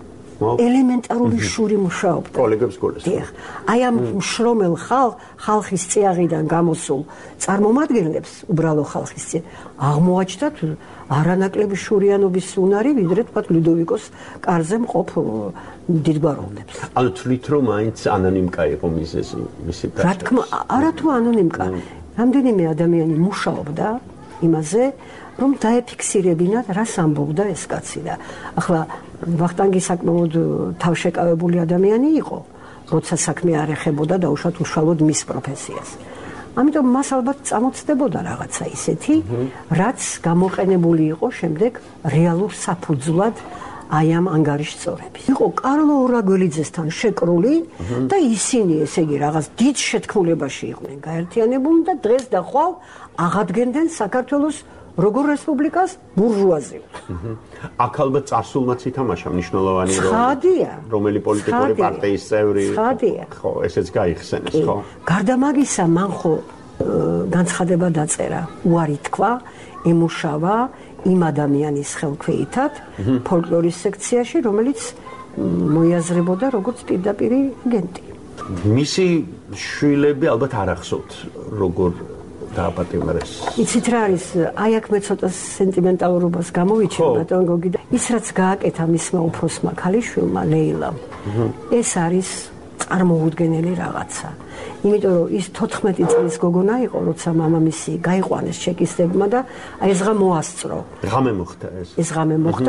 ელემენტარული შური მუშაობდა. კოლეგებს გულეს. აი ამ მშრომელ ხალხის წიაღიდან გამოსულ წარმომადგენლებს, უბრალო ხალხის წინ აღმოაჩნდათ არანაკლები შურიანობის უნარი, ვიდრე თქვა ლუდოვიკოს კარზე მყოფ დიდგვაროვნებს. ანუ თვლით რომ მაინც ანონიმკა იყო მიზეზი მისი რა თქმა, არა თუ ანონიმკა. რამდენიმე ადამიანი მუშაობდა იმაზე, რომ დაეფიქსირებინათ, რას ამბობდა ეს კაცი და ახლა ვახტანგი საკმაოდ თავშეკავებული ადამიანი იყო, როცა საქმე არ ეხებოდა დაუშვათ უშუალოდ მის პროფესიას. ამიტომ მას ალბათ წამოწდებოდა რაღაცა ისეთი, რაც გამოყენებული იყო შემდეგ რეალურ საფუძვლად აი ამ ანგარიშწორების. იყო კარლო ორაგველიძესთან შეკრული და ისინი, ესე იგი, რაღაც დიდ შეთქმულებაში იყვნენ გაერთიანებული და დღეს და ხვალ აღადგენდნენ საქართველოს როგორ რესპუბლიკას ბურჟუაზიულ. აქ ალბათ წარსულმაც ითამაშა მნიშვნელოვანი როლი. ცხადია. რომელი პოლიტიკური პარტიის წევრი. ცხადია. ხო, ესეც გაიხსენეს, ხო? გარდა მაგისა, მან ხო განცხადება დაწერა, უარი თქვა, ემუშავა იმ ადამიანის ხელქვეითად ფოლკლორის სექციაში, რომელიც მოიაზრებოდა როგორც პირდაპირი აგენტი. მისი შვილები ალბათ არ ახსოვთ, როგორ დააპატიმრეს. იცით რა არის, აი აქ მე ცოტა სენტიმენტალურობას გამოვიჩენ, ბატონ გოგი და ის რაც გააკეთა მისმა უფროსმა ქალიშვილმა, ლეილამ, ეს არის წარმოუდგენელი რაღაცა. იმიტომ რომ ის 14 წლის გოგონა იყო, როცა მამამისი გაიყვანეს ჩეკისტებმა და აი ეს ღამე მოასწრო. ღამე მოხდა ეს. ეს ღამე მოხდა,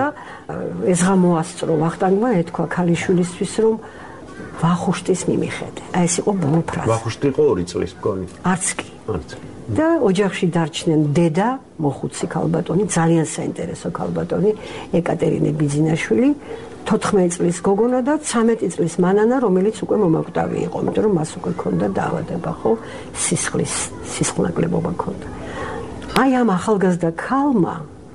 ეს ღამე მოასწრო ვახტანგმა ეთქვა ქალიშვილისთვის, რომ ვახუშტის მიმიხედე. აი ეს იყო ბოლფრაზა. ვახუშტი იყო 2 წლის მგონი. არც კი. და ოჯახში დარჩნენ დედა, მოხუცი ქალბატონი, ძალიან საინტერესო ქალბატონი, ეკატერინე ბიძინაშვილი, 14 წლის გოგონა და 13 წლის მანანა, რომელიც უკვე მომაკვდავი იყო, იმიტომ რომ მას უკვე ჰქონდა დაავადება, ხო, სისხლნაკლებობა ჰქონდა. აი ამ ახალგაზრდა ქალმა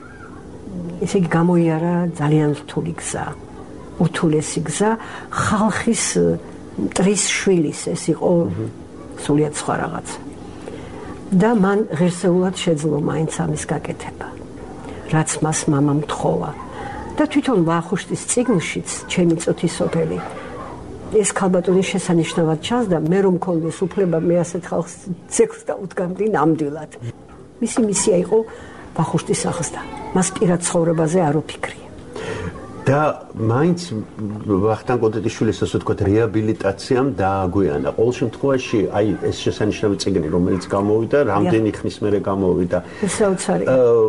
ესე იგი გამოიარა ძალიან რთული გზა, უთულესი გზა, ხალხის მტრის შვილის, ეს იყო სულიად სხვა რაღაცა. და მან ღირსეულად შეძლო მაინც ამის გაკეთება, რაც მას მამამ თხოვა. და და თვითონ ვახუშტის წიგნშიც ჩემი წუთისოფელი ეს ქალბატონის შესანიშნავად ჩანს და მე რომ მქონდეს უფლება მე ასეთ ხალხს ცეკვს და უდგამდი ნამდვილად. მისი მისია იყო ვახუშტის აღზრდა. მას პირად ცხოვრებაზე არ უფიქრია. და მაინც ვახტანგ კოდეტიშვილის ასე ვთქვათ რეაბილიტაციამ დააგვიანა. ყოველ შემთხვევაში აი ეს შესანიშნავი წიგნი რომელიც გამოვიდა, რამდენი ხნის მერე გამოვიდა. საოცარი.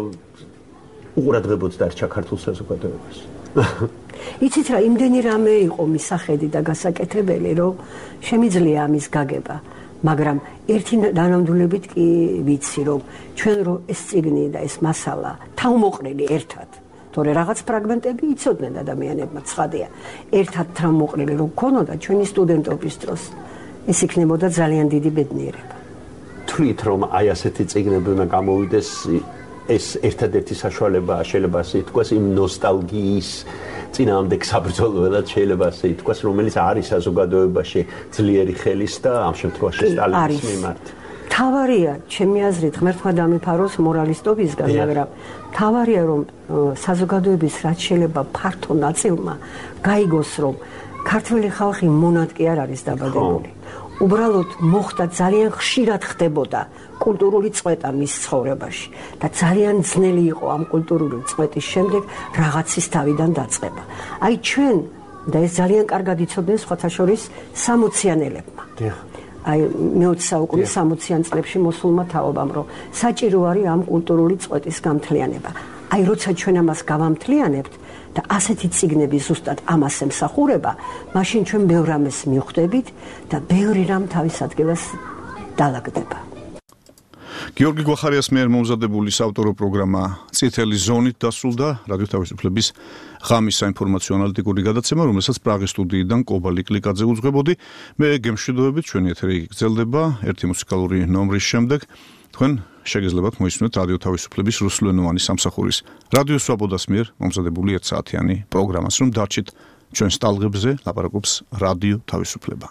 უყურადღებოდ დარჩა ქართულ საზოგადოებას. იცით რა, იმდენი რამე იყო მისახედი და გასაკეთებელი, რომ შემიძლია ამის გაგება. მაგრამ ერთი დანამდვილებით კი ვიცი, რომ ჩვენ რო ეს წიგნი და ეს მასალა თავმოყრილი ერთად, თორე რაღაც ფრაგმენტები იცოდნენ ადამიანებმა, ცხადია. ერთად თავმოყრილი რო გქონოდა ჩვენი სტუდენტობის დროს, ეს იქნებოდა ძალიან დიდი ბედნიერება. თვლით რომ აი ასეთი წიგნები უნდა გამოვიდეს ეს ერთადერთი საშუალება შეიძლება ასე ითქვას იმ ნოსტალგიის წინააღმდეგ საბრძოლველად შეიძლება ასე ითქვას, რომელიც არის საზოგადოებაში ძლიერი ხელის და ამ შემთხვევაში სტალინის მიმართ. თავარია, ჩემი აზრით, ღმერთმა დამიფაროს მორალისტობისგან, მაგრამ თავარია რომ საზოგადოების რაც შეიძლება ფართო ნაწილმა გაიგოს, რომ ქართველი ხალხი მონად კი არ არის დაბადებული. უბრალოდ მოხდა ძალიან ხშირად ხდებოდა კულტურული წვეტა მის ცხოვრებაში და ძალიან ძნელი იყო ამ კულტურული წვეტის შემდეგ რაღაცის თავიდან დაწყება. აი ჩვენ და ეს ძალიან კარგად იცოდნენ სხვათა შორის 60-იანელებმა. აი მე-20 საუკუნის 60-იან წლებში მოსულმა თაობამ, რომ საჭირო არის ამ კულტურული წვეტის გამთლიანება. აი როცა ჩვენ ამას გავამთლიანებთ და ასეთი წიგნები ზუსტად ამას ემსახურება, მაშინ ჩვენ ბევრ რამეს მივხვდებით და ბევრი რამ თავის ადგილას დაალაგდება. გიორგი გვახარიას მიერ მომზადებული საავტორო პროგრამა წითელი ზონით დასრულდა რადიო თავისუფლების ღამის საინფორმაციო ანალიტიკური გადაცემა, რომელსაც პრაღის სტუდიიდან კობალი კლიკაძე უძღვებოდი. მე გემშვიდობებით, ჩვენი ეთერი გრძელდება ერთი მუსიკალური ნომრის შემდეგ. თქვენ შეგიძლიათ მოისმინოთ რადიო თავისუფლების რუსულენოვანი სამსახურის რადიო სვაბოდას მიერ მომზადებული 1 საათიანი პროგრამას, რომ დარჩით ჩვენს ტალღებზე, ლაპარაკობს რადიო თავისუფლება.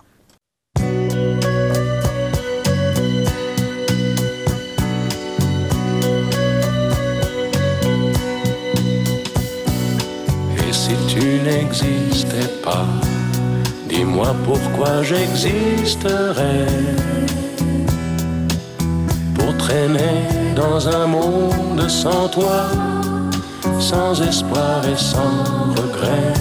Si tu n'existais pas, dis-moi pourquoi j'existerais. Pour traîner dans un monde sans toi, sans espoir et sans regret.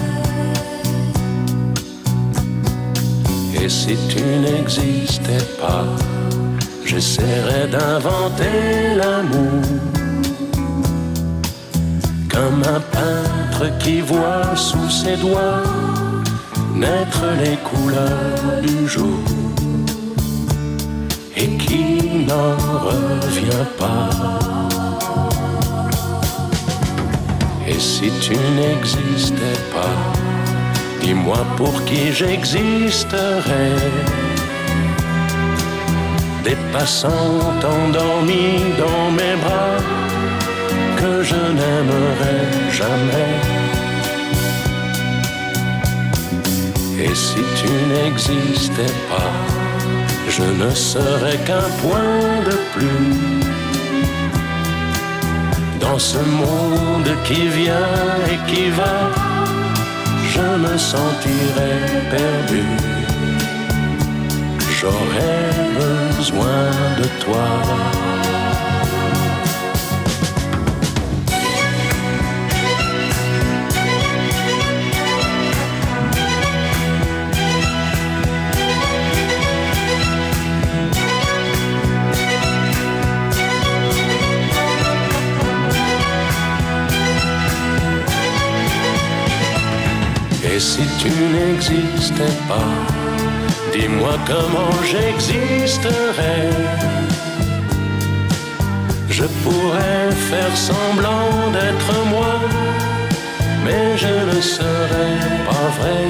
Et si tu n'existais pas, j'essaierais d'inventer l'amour. Comme un peintre qui voit sous ses doigts naître les couleurs du jour et qui n'en revient pas. Et si tu n'existais pas, dis-moi pour qui j'existerais. Des passants endormis dans mes bras que je n'aimerais jamais. Et si tu n'existais pas, je ne serais qu'un point de plus dans ce monde qui vient et qui va. Je me sentirais perdu. J'aurais besoin de toi. Et si tu n'existais pas, dis-moi comment j'existerais. Je pourrais faire semblant d'être moi, mais je ne serais pas vrai.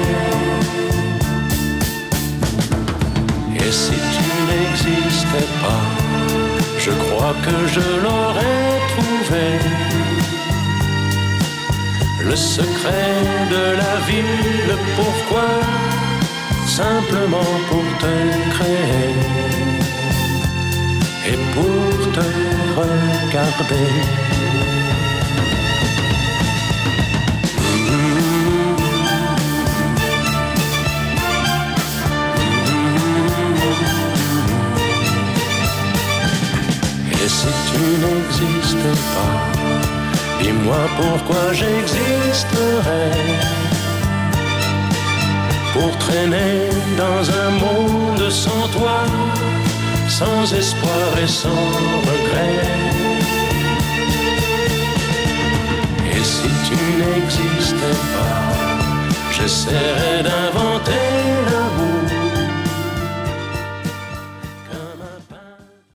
Et si tu n'existais pas, je crois que je l'aurais trouvé. Le secret de la vie, le pourquoi, simplement pour te créer et pour te regarder. si tu n'existais pas, dis-moi pourquoi j'existerais. Pour traîner dans un monde sans toi, sans espoir et sans regret. Et si tu n'existais pas, j'essaierais d'inventer